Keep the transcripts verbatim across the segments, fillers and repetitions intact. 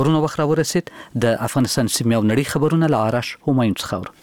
ورونه وخت راورسید د افغانستان سیمه او نړۍ خبرونه له آرش همایون څخه اورو.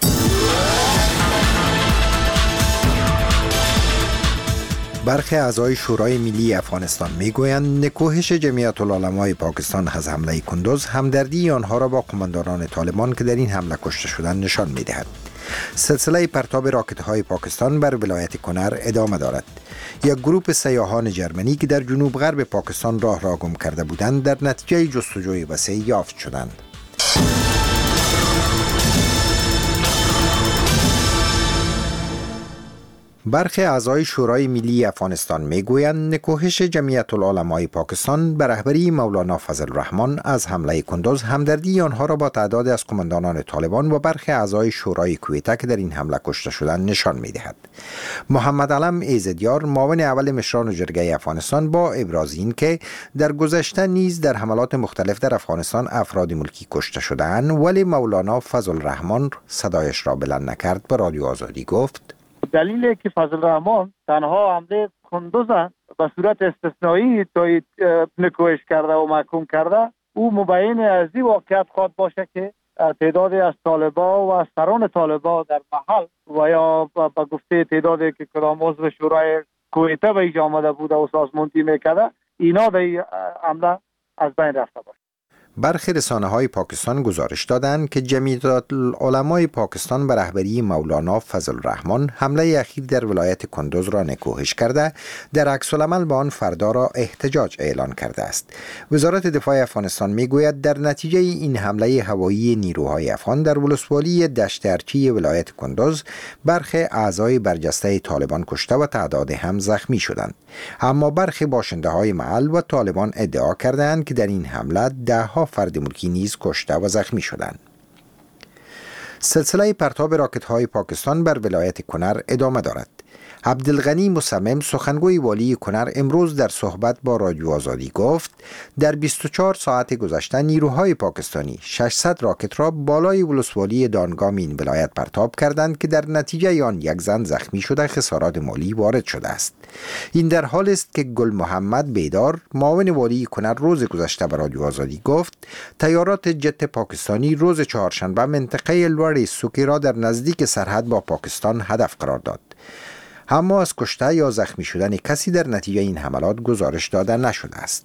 برخی اعضای شورای ملی افغانستان میگویند نکوهش جمعیت العلمای پاکستان از حمله کندوز همدردی آنها را با قماندانان طالبان که در این حمله کشته شدند نشان میدهد. سلسله پرتاب راکت های پاکستان بر ولایت کنر ادامه دارد. یک گروه سیاحان جرمنی که در جنوب غرب پاکستان راه را گم کرده بودند در نتیجه جستجوی وسیع یافت شدند. برخی اعضای شورای ملی افغانستان میگویند نکوهش جمعیت العلمای پاکستان به رهبری مولانا فضل الرحمن از حمله کندوز همدردی آنها را با تعداد از قماندانان طالبان و برخی اعضای شورای کویته که در این حمله کشته شدند نشان میدهد. محمد علم ایزدیار معاون اول مشران جرگه افغانستان با ابراز این که در گذشته نیز در حملات مختلف در افغانستان افراد ملکی کشته شدند ولی مولانا فضل الرحمن صدایش را بلند نکرد به رادیو آزادی گفت دلیلی که فضل الرحمن تنها حمله کندوز به صورت استثنایی تایید نکوهش کرده و محکوم کرده او مبین از این واقعیت خواهد باشه که تعدادی از طالبا و سران طالبا در محل و یا به گفته تعدادی که کدام عضو شورای کویته به اینجا آمده بوده و سازماندهی میکرده اینا در این حمله از بین رفته باشه. برخی رسانه‌های پاکستان گزارش دادند که جمعیت العلمای پاکستان به رهبری مولانا فضل الرحمن حمله اخیر در ولایت کندوز را نکوهش کرده، در عکس العمل با آن فردا را احتجاج اعلان کرده است. وزارت دفاع افغانستان میگوید در نتیجه این حمله هوایی نیروهای افغان در ولسوالی دشت ارچی ولایت کندوز برخی اعضای برجسته طالبان کشته و تعداد هم زخمی شدند. اما برخی باشنده‌های محل و طالبان ادعا کردند که در این حمله ده ها فرد ملکی نیز کشته و زخمی شدند. سلسله پرتاب راکت های پاکستان بر ولایت کنر ادامه دارد. عبدالغنی مصمم سخنگوی والی کنر امروز در صحبت با رادیو آزادی گفت در بیست و چهار ساعت گذشته نیروهای پاکستانی ششصد راکت را بالای ولسوالی دانگام این ولایت پرتاب کردند که در نتیجه آن یک زن زخمی شده خسارات مالی وارد شده است. این در حال است که گل محمد بیدار معاون والی کنر روز گذشته به رادیو آزادی گفت طیارات جت پاکستانی روز چهارشنبه منطقه لوری سوکی را در نزدیک سرحد با پاکستان هدف قرار داد. اما از کشته یا زخمی شدن کسی در نتیجه این حملات گزارش داده نشده است.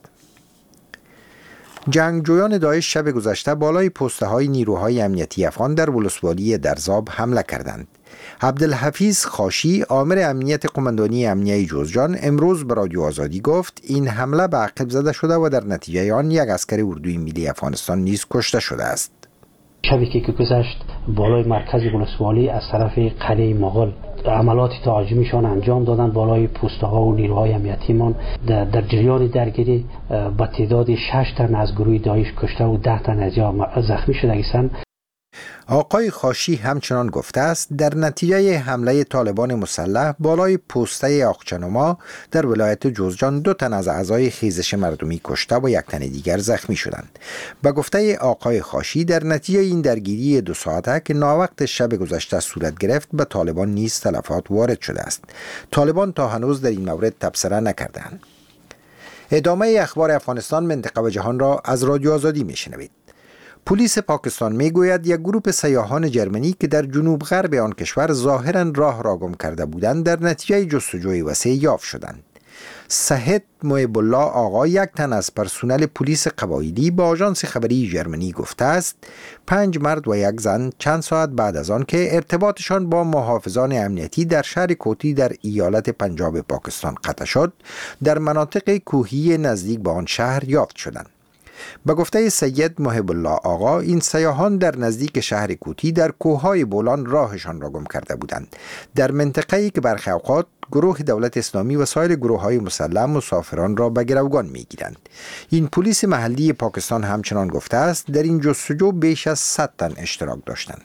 جنگجویان داعش شب گذشته بالای پسته های نیروهای امنیتی افغان در ولسوالی درزاب حمله کردند. عبدالحفیظ خاشی آمر امنیت قماندانی امنیه جوزجان امروز به رادیو آزادی گفت این حمله به عقب زده شده و در نتیجه آن یک عسکر اردوی ملی افغانستان نیز کشته شده است. شبی که گذشت بالای مرکز ولسوالی از طرف قلعه مغول عملات تهاجمیشان انجام دادن بالای پوسته ها و نیروهای امنیتیمان در, در جریان درگیری با تعداد شش تن از گروه داعش کشته و ده تن از زخمی شدگیستند. آقای خاشی همچنان گفته است در نتیجه حمله طالبان مسلح بالای پوسته آقچنما در ولایت جوزجان دو تن از اعضای خیزش مردمی کشته و یک تن دیگر زخمی شدند. به گفته آقای خاشی در نتیجه این درگیری دو ساعته که ناوقت شب گذشته صورت گرفت به طالبان نیز تلفات وارد شده است. طالبان تا هنوز در این مورد تبصره نکردند. ادامه اخبار افغانستان، منطقه و جهان را از رادیو آزادی میشنوید. پلیس پاکستان میگوید یک گروه سیاحان جرمنی که در جنوب غرب آن کشور ظاهرا راه را گم کرده بودند در نتیجه جستجوی وسیع یافت شدند. سهد محب الله آقا یک تن از پرسنل پلیس قبایلی با آژانس خبری جرمنی گفته است پنج مرد و یک زن چند ساعت بعد از آن که ارتباطشان با محافظان امنیتی در شهر کوتی در ایالت پنجاب پاکستان قطع شد در مناطق کوهی نزدیک به آن شهر یافت شدند. به گفته سید محب الله آقا این سیاحان در نزدیک شهر کوتی در کوههای بولان راهشان را گم کرده بودند در منطقه‌ای که برخی اوقات گروه دولت اسلامی و سایر گروه‌های مسلح مسافران را به گروگان می‌گیرند. این پلیس محلی پاکستان همچنان گفته است در این جستجو بیش از صد تن اشتراک داشتند.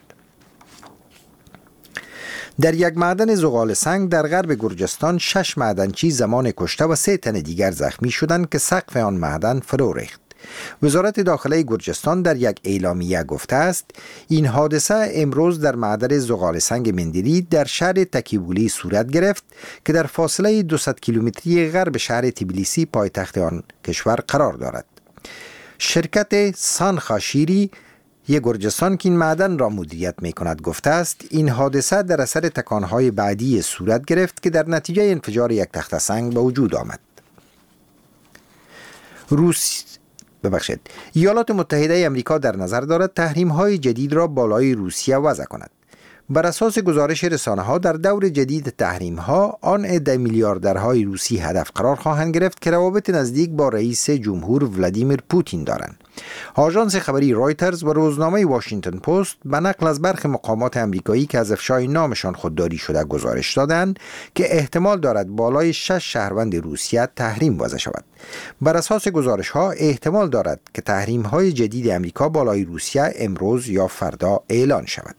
در یک معدن زغال سنگ در غرب گرجستان شش معدنچی زمان کشته و سه تن دیگر زخمی شدند که سقف آن معدن فرو ریخت. وزارت داخله گرجستان در یک اعلامیه گفته است این حادثه امروز در معدن زغال سنگ مندلی در شهر تکیبولی صورت گرفت که در فاصله دویست کیلومتری غرب شهر تبلیسی پایتخت آن کشور قرار دارد. شرکت سانخاشیری یک گرجستان که این معدن را مدیریت می کند گفته است این حادثه در اثر تکانهای بعدی صورت گرفت که در نتیجه انفجار یک تخته سنگ به وجود آمد. روس ببخشید ایالات متحده آمریکا در نظر دارد تحریم‌های جدید را بالای روسیه وضع کند. بر اساس گزارش رسانه‌ها در دور جدید تحریم‌ها آن عده میلیاردرهای روسی هدف قرار خواهند گرفت که روابط نزدیک با رئیس جمهور ولادیمیر پوتین دارند. آژانس خبری رایترز و روزنامه واشنگتن پست به نقل از برخی مقامات آمریکایی که از افشای نامشان خودداری شده گزارش دادند که احتمال دارد بالای شش شهروند روسیه تحریم وضع شود. بر اساس گزارش‌ها احتمال دارد که تحریم‌های جدید آمریکا بالای روسیه امروز یا فردا اعلان شود.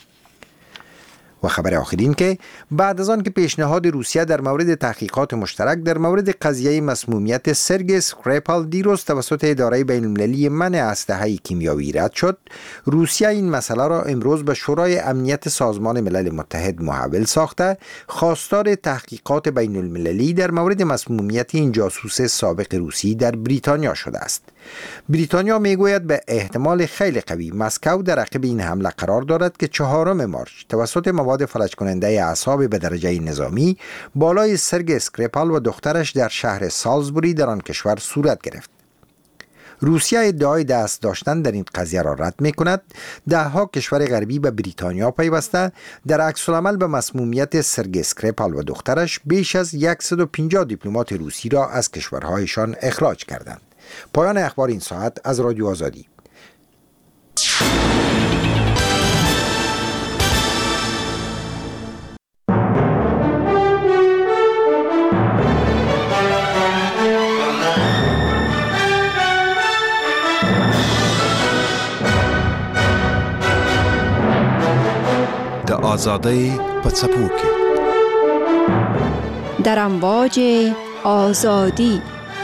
و خبر آخرین که بعد از آن که پیشنهاد روسیه در مورد تحقیقات مشترک در مورد قضیه مسمومیت سرگئی اسکریپال دیروز توسط اداره بین المللی منع اسلحه کیمیاوی رد شد، روسیه این مسئله را امروز به شورای امنیت سازمان ملل متحد محول ساخته خواستار تحقیقات بین المللی در مورد مسمومیت این جاسوس سابق روسی در بریتانیا شده است. بریتانیا میگوید به احتمال خیلی قوی مسکو در عقب این حمله قرار دارد که چهارم مارچ توسط مواد فلج کننده اعصاب به درجه نظامی بالای سرگئی اسکریپال و دخترش در شهر سالزبوری در آن کشور صورت گرفت. روسیه ادعای دست داشتن در این قضیه را رد می کند. ده ها کشور غربی به بریتانیا پیوسته در عکس العمل به مسمومیت سرگئی اسکریپال و دخترش بیش از صد و پنجاه دیپلمات روسی را از کشورهایشان اخراج کردند. پایان اخبار این ساعت از رادیو آزادی. د آزادی په څپو کې در امواج آزادی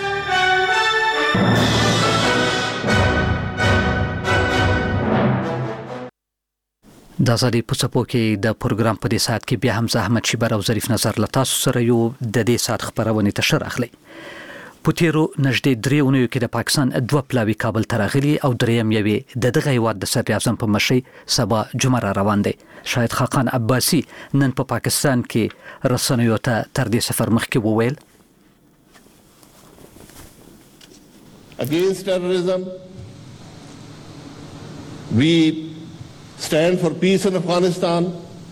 د ازادي په څپو کې د پروګرام په دې ساعت کې بیا هم زحمت شیبر او ظریف نظر له تاسو سره یو د دې ساعت خبرونه تشر اخلي. په تیرو نږدې درې اونیو کې د پاکستان دوه پلاوي کابل ته راغلي او دریم یوې د دغه هیواد د صدر اعظم په مشرۍ سبا جمعه را روان دی. شاهد خاقان عباسي نن په پا پاکستان کې رسنیو ته تر دې سفر مخکې وویل Against terrorism, we stand for peace in Afghanistan.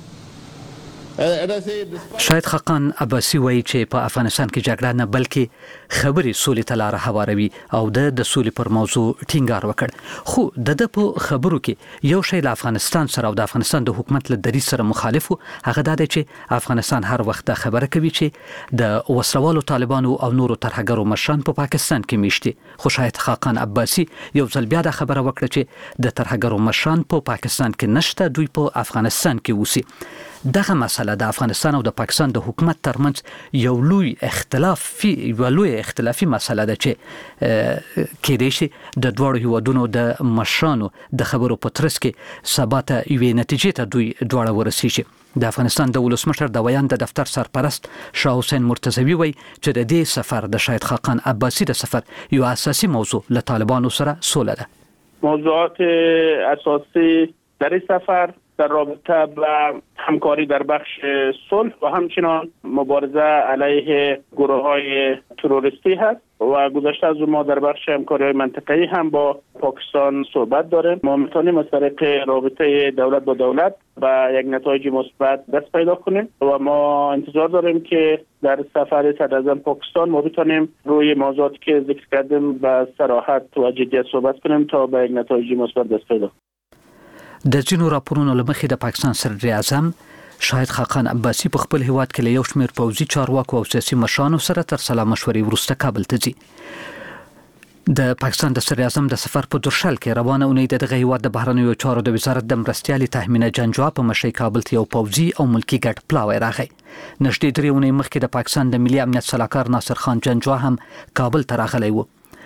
شاهد خاقان عباسي وایي چې په افغانستان کې جګړه نه بلکې خبرې سولې ته لاره هواروي او د د سولې پر موضوع ټینګار وکړ. خو د د په خبرو کې یو شی له افغانستان سره او د افغانستان د حکومت له دریځ سره مخالف و، هغه دا دی چې افغانستان هر وخت دا خبره کوي چې د وسلوالو طالبانو او نورو ترهګرو مشران په پاکستان کې میشتي. خو شاهد خاقان عباسي یو ځل بیا دا خبره وکړه چې د ترهګرو مشران په پاکستان کې نشته، دوی په افغانستان کې اوسي. دغه مسله د افغانستان او د پاکستان د حکومت ترمنځ یو لوی اختلافي یو لوی اختلافي مسله ده چې کېدای شي د دوه هیوادونو د مشرانو د خبرو په ترڅ کې سبا ته یوې نتیجې ته دوی دواړه ورسیږي. د افغانستان د ولسمشر د ویان د دفتر سرپرست شاه حسین مرتضوی وایي چې د دې سفر د شاهد خاقان عباسي د سفر یو اساسي موضوع له طالبانو سره سوله ده. موضوعات اساسی در این سفر در رابطه با همکاری در بخش صلح و همچنان مبارزه علیه گروه های تروریستی هست و گذشته از ما در بخش همکاری های منطقه‌ای هم با پاکستان صحبت داریم. ما میتونیم از طریق رابطه دولت با دولت با یک نتایج مثبت دست پیدا کنیم و ما انتظار داریم که در سفر صدر اعظم پاکستان ما بتونیم روی موضوعاتی که ذکر کردیم با صراحت و جدیت صحبت کنیم تا به یک نتایج مثبت دست پیدا کنیم. د ځینو راپورونو له مخې د پاکستان صدر اعظم شاهد خاقان عباسي په خپل هیواد کې له یو شمېر پوځي چارواکو او سیاسي مشرانو سره تر سلا مشورې وروسته کابل ته ځي. د پاکستان د صدر اعظم د سفر په درشل کې روانه اونۍ د دغه هیواد د بهرنیو چارو د وزارت د مرستیالي تحمینه جنجوا په مشرۍ کابل ته یو پوځي او ملکی ګډ پلاوی راغی. نږدې درې اونۍ مخکې د پاکستان د ملي امنیت سلاکار ناصر خان جنجوا هم کابل ته راغلی و.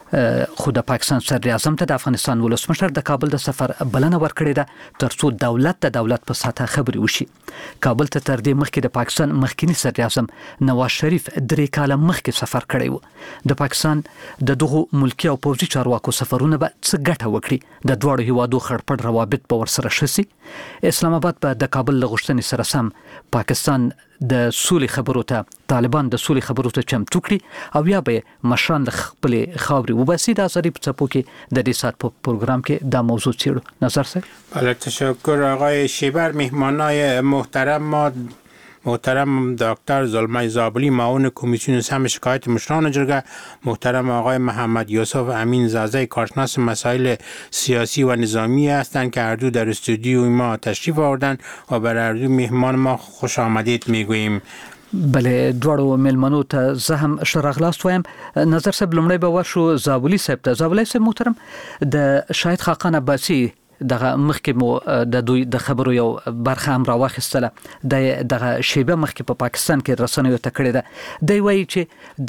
خو د پاکستان صدر اعظم ته د افغانستان ولسمشر د کابل د سفر بلنه ورکړې ده ترڅو دولت د دولت په ساته خبري وشي. کابل ته تر دې مخکې د پاکستان مخکنی صدر اعظم نواز شریف درې کاله مخکې سفر کړی و. د پاکستان د دغه ملکی او پوځي چارواکو سفرونه به څه ګټه وکړي؟ د دواړو هیوادو خړپړ روابط به ورسره شسي. اسلام آباد به د کابل له غوښتنې سره سم پاکستان د سولې خبرو ته طالبان د سولې خبرو ته چمتو کړي او یا به مشران د خپل خاوري وباسي. د ازادي په څپو کې د دې سات په پروګرام کې دا موضوع څیړو. نظر سره بله تشکر آقای شیبر. مهمانای محترم ما محترم دکتر زلمه زابلی معاون کمیسیون سم شکایت مشران جرگه، محترم آقای محمد یوسف امین زازه کارشناس مسائل سیاسی و نظامی هستند که هر دو در استودیوی ما تشریف آوردن و بر هر دو مهمان ما خوش آمدید میگوییم. بله دواړو ملمنو ته زه هم ښه راغلاست وایم. نظر صاحب لومړی به ورشو زابلی صاحب ته. زابلی صاحب محترم، د شاهد خاقان عباسي دغه مخکې مو د دوی د خبرو یو برخه هم راواخیستله. د دغه شیبه مخکې په پاکستان کې رسنیو ته کړې ده. دی وایي چې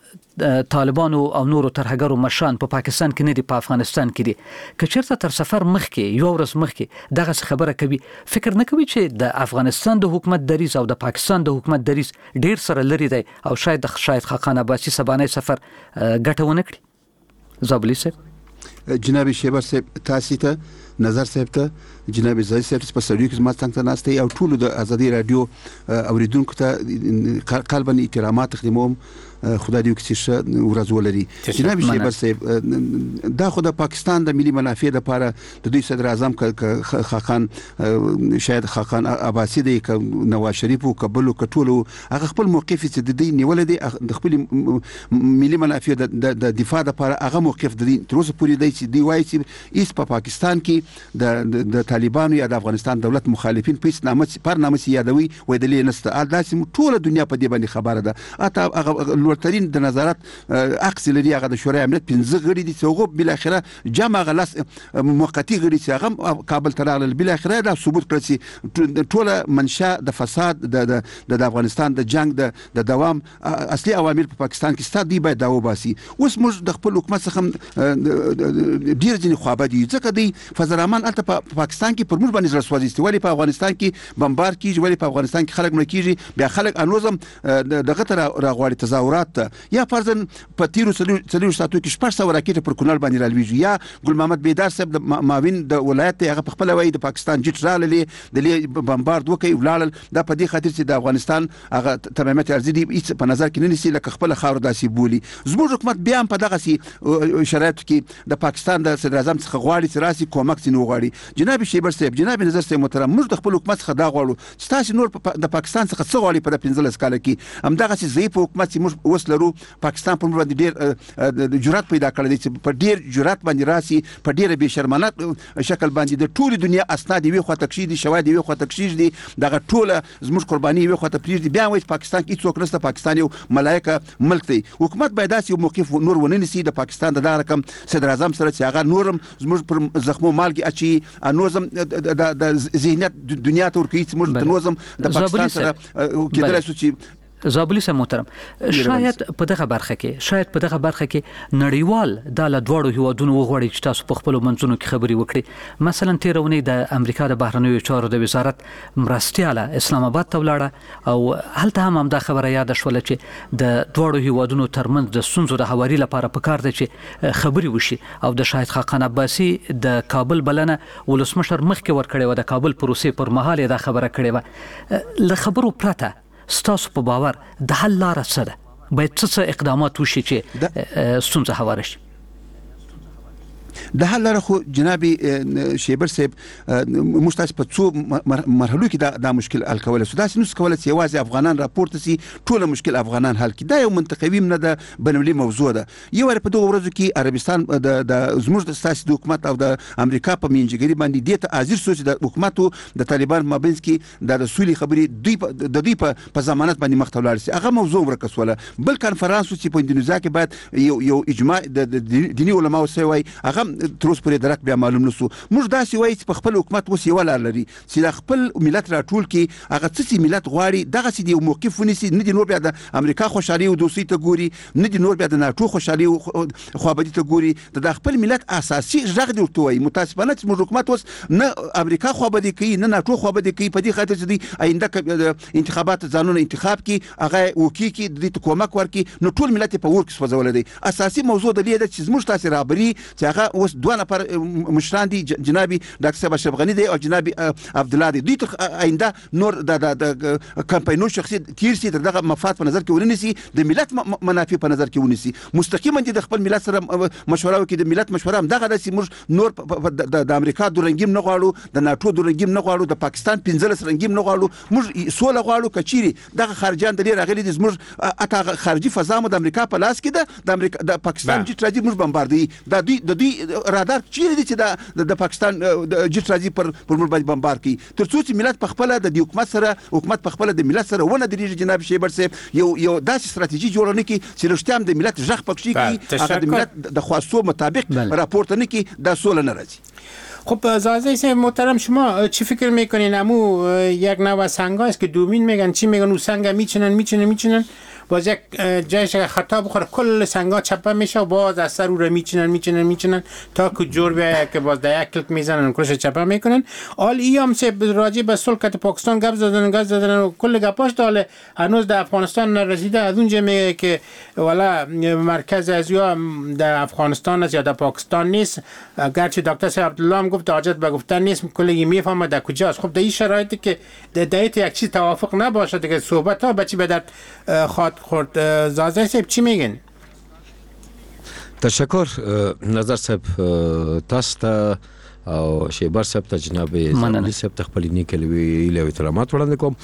د طالبانو او نورو ترهګرو مشران په پاکستان کې نه دي، په افغانستان کې دي. که چېرته تر سفر مخکې یو ورځ مخکې دغه خبره کوي، فکر نه کوي چې د افغانستان د حکومت دریځ او د پاکستان د حکومت دریځ ډیر سره لري دی او شاید د شاهد خاقان عباسي سبانه سفر ګټه ونه کړي؟ زابلی صاحب. جناب شیبر صاحب تاسو ته، نظر صاحب ته، جناب زای صاحب په سړیو کې ما څنګه ناشته او ټول د ازادي رادیو اوریدونکو ته قلبا احترامات تقدیموم. خدای دې وکړي چې ورځ ولري. جناب شیبر صاحب دا خو د پاکستان د ملي منافع لپاره د دوی صدر اعظم خاقان شاید خاقان عباسي دی ک نواز شریف او کابل او کټولو هغه خپل موقف چې د دې نیول دي د خپل ملي منافع د دفاع لپاره هغه موقف د دې تر اوسه پورې دی چې دی وایي چې ایس په پاکستان کې د د طالبانو یا د افغانستان دولت مخالفین په هیڅ نامه پر نامه یادوي وای د لینسته داسې ټول دنیا په دې باندې خبره ده. اته هغه ترين د نظارت عکس لري هغه د شورای امنیت پنځه غړي دي چې هغه بل اخره جمع غلس موقتی غړي چې هغه کابل ته راغلل. بل اخره دا ثبوت کړی چې ټوله منشا د فساد د د افغانستان د جنگ د دوام اصلي عوامل په پاکستان کې ستاسو دی باید دا وباسي. اوس موږ د خپل حکومت څخه ډیر ځینې خوابه دي ځکه دی فضل الرحمن الته په پاکستان کې پر موږ باندې رسوازي استوالي په افغانستان کې بمبار کیږي، ولی په افغانستان کې خلک مړ کیږي، بیا خلک انوزم دغه تر راغواړي تظاهرات یا فرضاً په تیرو څلور ساعتو کې شپږ سوه راکټ پر کونړ باندې رالویږي. یا ګل محمد بیدار صاحب د معاون د ولایت هغه په خپل وایي د پاکستان جټ راللې د لې بمبارد وکي ولاړل. دا په دې خاطر چې د افغانستان هغه تمامیت ارزي دي هیڅ په نظر کې نه نیسي لکه خپل خاور داسې بولي. زموږ حکومت بیا په دغه سي شرایط کې د پاکستان د صدر اعظم څخه غواړي چې راسي کومک سينو غواړي. جناب شیبر صاحب، جناب نظر صاحب محترم، موږ د خپل حکومت څخه دا غواړو چې تاسو نور د پاکستان څخه څه غواړي په پنځلس کال کې هم دغه سي ضعیف حکومت چې موږ وسلرو پاکستان پر باندې ډیر جرأت پیدا کړی دی چې په ډیر جرأت باندې راسي په ډیر بے شرمانه شکل باندې د ټول دنیا اسناد وی خو تکشید دي شواهد وی خو تکشید دي دغه ټول زموږ قرباني وی خو ته پریږدي. بیا وایي پاکستان کې څوک نشته، پاکستان یو ملایکه ملک دی. حکومت باید داسې موقف نور ونه نیسي د پاکستان د رقم صدر اعظم سره چې هغه نورم زموږ پر زخمو مالګي اچي نوزم د ذهنیت دنیا ته ورکوي چې موږ د نوزم د پاکستان سره کېدلای شو چې زابلی صاحب محترم، شاید په دغه برخه کې شاید په دغه برخه کې نړیوال د لدوړو هیوادونو وغوړي چې تاسو په خپل منځونو کې خبري وکړي. مثلا تیرونی د امریکا د بهرنیو چارو د وزارت مرستياله اسلام آباد ته ولاړه او هلته هم هم دا خبره یاد شول چې د دوړو هیوادونو ترمنځ د سنځو د حواري لپاره پکار دی چې خبري وشي او د شاهد خاقان عباسي د کابل بلنه ولسمشر مخکې ورکړی و. د کابل پروسې پر مهال دا خبره کړې و. له خبرو پرته ستاسو په باور د حل لاره څه ده؟ باید څه اقدامات وشي چې ستونزه هواره شي؟ د حل لاره خو جناب شیبر صاحب موږ تاسو په څو مرحلو کې دا د مشکل حل کولای شو. دا نو څه کولای چې یوازې افغانان راپورته سي ټول مشکل افغانان حل کړي. دا یو منطقوي نه ده، بنولي موضوع ده. یو ور په دغه ورځو کې عربستان د زموږ د سیاسي حکومت او د امریکا په منځګړي باندې د ته حاضر شو چې د حکومت د طالبان مابینځ کې د رسولي خبري دوی د دوی په ضمانت باندې مختلول سي. هغه موضوع ورکسوله. بل کانفرنس چې په اندونیزیا کې باید یو یو اجماع د دینی علماو سره وای هغه هغه تر اوسه پورې درک بیا معلوم نشو. موږ داسې وایي چې په خپل حکومت اوس یو لار لري چې د خپل ملت راټول کړي، هغه څه چې ملت غواړي دغه سي دی موقف ونیسي، نه دی نور بیا د امریکا خوشحالي او دوستي ته ګوري، نه دی نور بیا د ناتو خوشحالي او خوابدي ته ګوري، د خپل ملت اساسي ژغ دی ورته وایي. متاسفانه چې موږ حکومت اوس نه امریکا خوابدي کوي نه ناتو خوابدي کوي، په دې خاطر چې دی آینده انتخابات ځانونه انتخاب کی هغه وکي کی د دې کومک ورکي، نو ټول ملت په ورک سوځول دي. اساسي موضوع د دې چې زموږ تاسو رابري چې هغه اوس دوه نفر مشران دي، جنابي ډاکټر صاحب اشرف غني دی او جنابي عبد الله دی. دوی تر آینده نور د کمپاینونو شخصي تیر سي دغه مفاد په نظر کې ونیسي، د ملت منافع په نظر کې ونیسي، مستقیما د خپل ملت سره مشوره وکړي. د ملت مشوره هم دغه د موږ نور د امریکا د رنګیم نه غواړو، د ناتو د رنګیم نه غواړو، د پاکستان پنځلس رنګیم نه غواړو، موږ سوله غواړو. کچيري دغه خارجان د لري راغلي د زموږ اته خارجي فضا مو د امریکا په لاس کې ده، د امریکا د پاکستان جټ راځي موږ بمباردي، د دوی د دوی رادار چیرې دي چې د د پاکستان جټ راځي پر پر موږ باندې بمبار کوي. تر څو چې ملت په خپل د حکومت سره حکومت په خپل د ملت سره ونه درېږي جناب شیبر صاحب یو یو داسې ستراتیژي جوړ نه کی چې رښتیا هم د ملت ژغ پکې کی، هغه د ملت د خواستو مطابق راپورټ نه کی، دا سوله نه راځي. خب زازه سه محترم، شما چی فکر میکنین؟ امو یک نوع سنگ است که دومین میگن، چی میگن اون سنگ میچنن میچنن میچنن باز یک جایش خطا بخوره کل سنگا چپه میشه و باز از سر او رو میچنن میچنن میچنن تا که جور بیایه که باز در یک کلک میزنن کلش چپه میکنن. حال ای هم سه راجع به سلکت پاکستان گپ زدن گپ زدن و کل گپاش داله هنوز در افغانستان نرسیده. از اونجا میگه که والا مرکز از یا در افغانستان است یا در پاکستان نیست، گرچه دکتر صاحب عبدالله هم گفت حاجت به گفتن نیست، کلی میفهمه در کجاست. خب در این شرایطی که در دایت یک چیز توافق نباشه دیگه صحبت ها بچی به در خاط خورد. زازه صاحب چی میگن؟ تشکر نظر صاحب تاسو ته او شیبر صاحب ته جناب زمانی صاحب ته خپل نیکلوی له احترامات وړاندې کوم.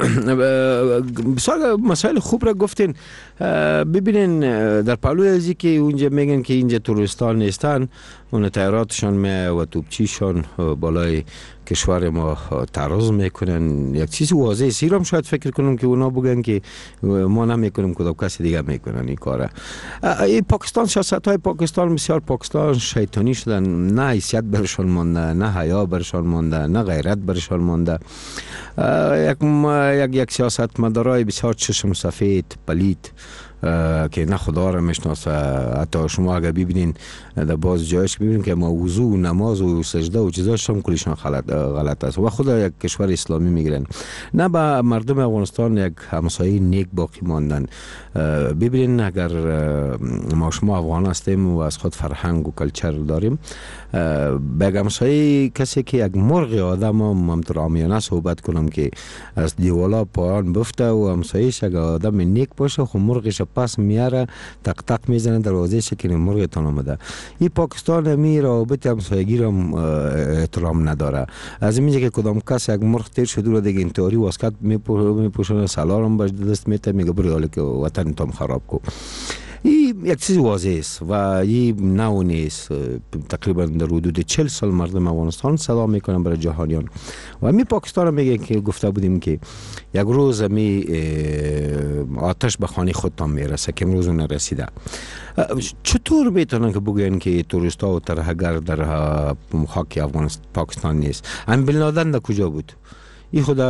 بسیار مسائل خوب را گفتین. ببینین در پهلوی ازی که اونجا میگن که اینجا تروریستان نیستن، اون تیاراتشان می و توپچیشان بالای کشور ما تعرض میکنن. یک چیزی واضحه است، ایران شاید فکر کنم که اونا بگن که ما نمیکنیم کدام کسی دیگه میکنن این کاره. این پاکستان، سیاست های پاکستان بسیار پاکستان شیطانی شدن، نه حیثیت برشان مانده، نه حیا برشان مانده، نه غیرت برشان مانده. یک یک یک سیاست مدارای بسیار چشم سفید پلید که نه خدا را میشناسه. حتی شما اگر ببینین در باز جایش ببینین که موضوع و نماز و سجده و چیزاش هم کلیشان غلط غلط است و خدا یک کشور اسلامی میگیرن. نه به مردم افغانستان یک همسایه نیک باقی ماندن. ببینین اگر ما شما افغان هستیم و از خود فرهنگ و کلچر داریم، به همسایه کسی که یک مرغ آدم هم همطور عامیانه صحبت کنم که از دیوالا پایان بفته و همسایه‌اش اگر آدم نیک باشه خب مرغش پس میاره تق تق میزنه دروازه شکل مرغ تان آمده. این پاکستان می رابط همسایگی را احترام نداره. از اینجا که کدام کس یک مرغ تیر شده رو دیگه انتحاری واسکت میپوشونه سالارم باش دست میته میگه برو حالا که وطن تام خراب کو. این یک چیز واضح است و این نو نیست. تقریبا در حدود چهل سال مردم افغانستان صدا میکنن برای جهانیان و می پاکستان میگه که گفته بودیم که یک روز می آتش به خانه خودتان میرسه که امروز نرسیده. چطور میتونن که بگن که توریستا و ترهگر در خاک افغانستان پاکستان نیست؟ ام بن لادن در کجا بود؟ این خود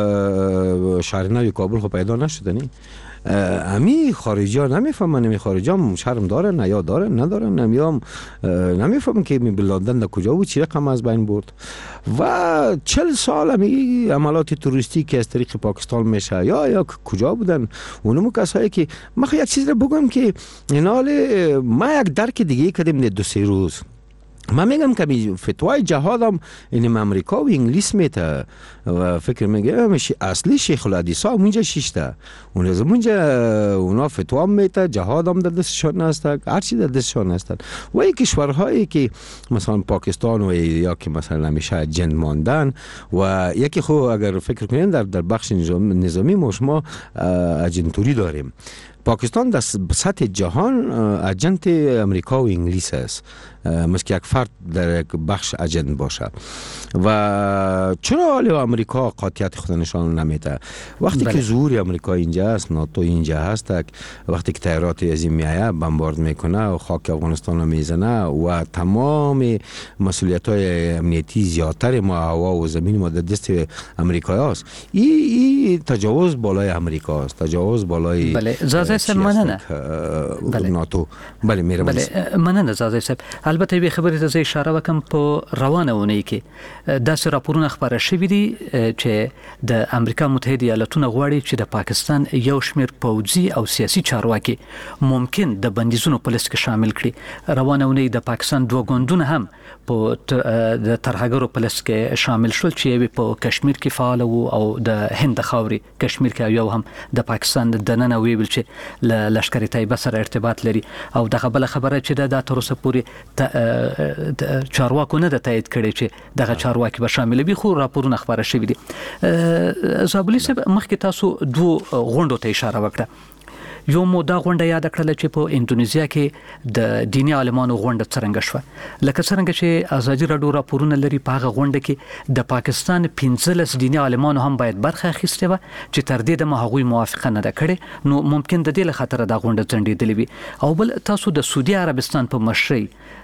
شهر نوی کابل خود پیدا نشده نی؟ امی خارجی ها نمیفهمن، امی خارجی ها شرم دارن نه یا دارن ندارن، امی هم نمیفهمن که امی بلادن در کجا بود، چی رقم از بین برد. و چل سال امی عملات توریستی که از طریق پاکستان میشه یا یا کجا بودن اونمو کسایی که ما یک چیز رو بگم که اینال ما یک درک دیگه کردیم دو سه روز. من میگم که فتوای جهاد هم این امریکا و انگلیس میته و فکر میگم اصلی شیخ الحدیث ها اونجا شیشته اون از اونجا اونا فتوا میته جهاد هم در دستشان هست، هر چی در دستشان هست. و این کشورهایی که مثلا پاکستان و یا که مثلا همیشه جند ماندن و یکی خو اگر فکر کنین در در بخش نظامی ما شما اجنتوری داریم پاکستان در سطح جهان اجنت امریکا و انگلیس است، مثل یک فرد در یک بخش اجنت باشه. و چرا حالی امریکا قاطعیت خود نشان نمیده؟ وقتی بله. که ظهور امریکا اینجا است، ناتو اینجا هست، وقتی که تیارات از این میایه بمبارد میکنه و خاک افغانستان رو میزنه و تمام مسئولیت های امنیتی زیادتر ما هوا و زمین ما در دست امریکا است. این ای تجاوز بالای امریکا است، تجاوز بالای بله زازه سب مننه بله. ناتو بله میره بله مننه زازه سب. البته به خبرې ته اشاره وکم په روانه ونی کې داسې راپورونه خبره شوې دي چې د امریکا متحده ایالاتونو غواړي چې د پاکستان یو شمېر پوځي او سیاسي چارواکي ممکن د بندیزونو په لیست کې شامل کړي. روانه ونی د پاکستان دوه ګوندونه هم په د ترهګرو په لیست کې شامل شول چې یو په کشمیر کې فعال وو او د هند خاوري کشمیر کې یو هم د پاکستان د نن ویل چې ل لشکري طیبه سره ارتباط لري او دغه بل خبره چې د تر اوسه پورې چارواکو نه د تایید کړي چې دغه چارواکي به شامل وي، خو راپورونه خبره شوي دي. زابلی صاحب مخکې تاسو دوه غونډو ته اشاره وکړه. یو مو دا غونډه یاد کړل چې په اندونیزیا کې د دیني عالمانو غونډه څرنګه شوه، لکه څرنګه چې ازادي راډیو راپورونه لري په هغه غونډه کې د پاکستان پنځلس دیني عالمانو هم باید برخه اخیستې وه چې تر دې دمه هغوی موافقه نه ده کړې، نو ممکن د دې له خاطره دا غونډه ځنډېدلې وي. او بل تاسو د سعودي عربستان په مشرۍ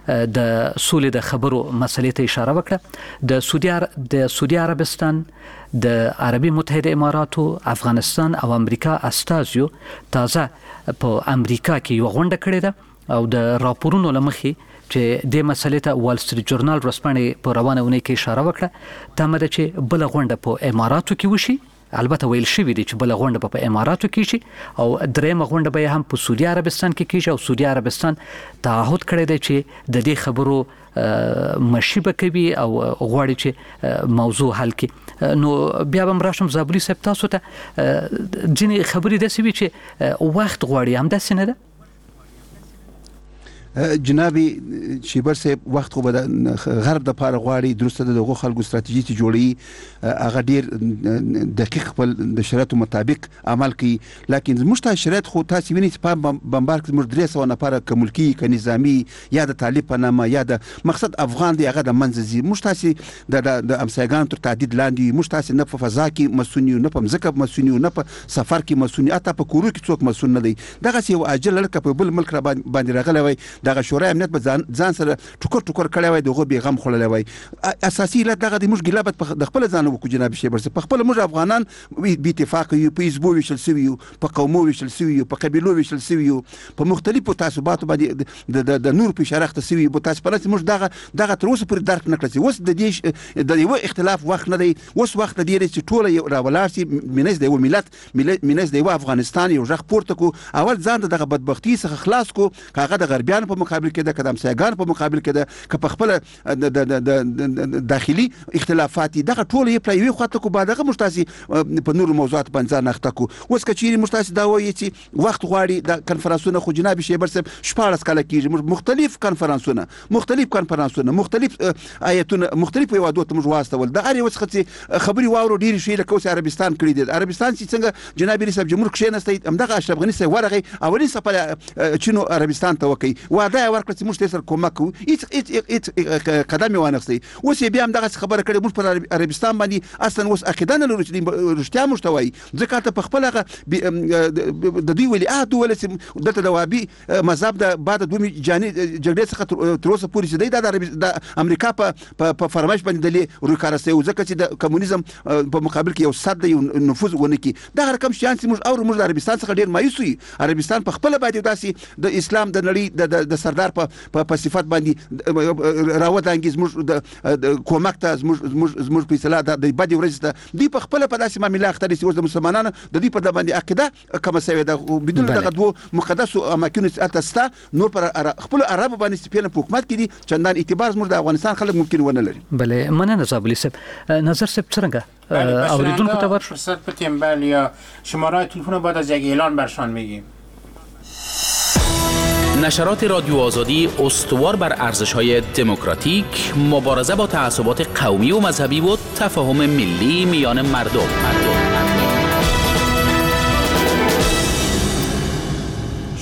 د سولې د خبرو مسلې ته اشاره وکړه. د سعودي د سعودي عربستان د عربي متحده اماراتو، افغانستان او امریکا استازیو تازه په امریکا کې یو غونډه کړې ده او د راپورونو لمخې چې د مسلې ته وال سټریټ جورنال ورسپانې په روانه ونی کې اشاره وکړه. تمه ده چې بل غونډه په اماراتو کې وشي، البته ویل شوی دی چې بل غونډه په اماراتو کې شي او درېمه غونډه به هم په سعودي عربستان کې کیږي او سعودي عربستان تعهد کړی دی چې د دې خبرو مشي به کوي او غواړي چې موضوع حل کړي. نو بیا به راشم زابلی صاحب تاسو ته ځینې خبرې داسې وي چې وخت غواړي، همداسې نه ده؟ جنابي شیبر صاحب وخت خو به غرب د پاره غواړي، درسته دغه خلکو استراتیژي چې جوړي هغه ډیر دقیق خپل د شرایطو مطابق عمل کوي، لکه موږ ته شرایط خو تاسو وینئ چې په بمبار کې موږ درې سوه نفر که ملکی که نظامی یا د طالب په نامه یا د مقصد افغان دی هغه د منځ ځي. موږ تاسو د امسایګانو تر تعدید لاندې، موږ تاسو نه په فضا کې مسؤل یو، نه په ځمکه مسؤل یو، نه په سفر کې مسؤل، اته په کورو کې څوک مسؤل نه دی. دغه یو اجل لکه په بل ملک را باندې راغلی وای، دغه شورای امنیت به ځان سره ټوکر ټوکر کړی وای، دغه به غم خوړلی وای. اساسي علت دغه د موږ ګیلابت د خپل ځان وکړو جناب شیبر صاحب. په خپل موږ افغانان بې اتفاق یو، په حزبو ویشل سوي یو، په قومو ویشل سوي یو، په قبیلو ویشل سوي یو، په مختلفو تعصباتو باندې د نور په اشاره اخته سوي په تاسو په موږ دغه دغه تر اوسه پورې درک نه کړی. اوس د دې د یو اختلاف وخت نه دی، اوس وخت دی چې ټول یو راولاړ شي منځ د یو ملت منځ د یو افغانستان یو ژغ پورته کو، اول ځان دغه بدبختی څخه خلاص کو، هغه د غربیانو په مقابل کې د قدم سیګان په مقابل کې د که په خپل د داخلي اختلافات دغه ټول یې پرې وی خاطر کو بعد هغه مشتاسي په نور موضوعات باندې نه اخته کو. اوس کچېری مشتاسي دا وایي چې وخت غواړي د کنفرانسونو خو جناب شیبر صاحب شپږ کاله کېږي، مختلف کنفرانسونه مختلف کنفرانسونه مختلف آیتونه مختلف یوادو ته موږ واستول. د هر یو څه خبري واورو ډیر شي لکه اوس عربستان کړی دی. عربستان چې څنګه جناب رئیس جمهور کښینسته همدغه اشرف غنی سره ورغی اولین سفر چینو عربستان ته وکي وعده ورکړه چې موږ سره کومک کوو، هیڅ هیڅ قدم وانخسي. اوس بیا هم دغه خبره کړې موږ په عربستان باندې اصلا اوس عقیده نه لرو چې رښتیا موږ ته وایي، ځکه ته په خپل هغه د دوی ولي عهد ولې دلته د وهابي مذهب د بعد دومي جاني جګړې څخه تر اوسه پورې چې دی د امریکا په فرمایش باندې دلې روی کار سوی، ځکه چې د کمونیزم په مقابل کې یو صد یو نفوذ ونه کی. دا رقم شان چې موږ او موږ د عربستان څخه ډیر مایوس یو. عربستان په خپل باندې داسې د اسلام د نړۍ د سردار په په صفات باندې راوت انګیز موږ د کومک ته موږ موږ په اصطلاح د بدی ورځ ته دی په خپل په داسې معاملې اخته دي چې د مسلمانانو د دې په باندې عقیده کوم سوي د بدون دغه دوه مقدس اماکن اتستا نور پر خپل عرب باندې سپینه په حکومت کې دي چندان اعتبار زموږ د افغانستان خلک ممکن ونه لري. بله مننه زابلی صاحب. نظر صاحب څنګه اوریدونکو ته ورشو فرصت پتیم بل یا شماره تلفن بعد از یک اعلان برشان میگیم. نشرات رادیو آزادی استوار بر ارزش‌های دموکراتیک، مبارزه با تعصبات قومی و مذهبی و تفاهم ملی میان مردم.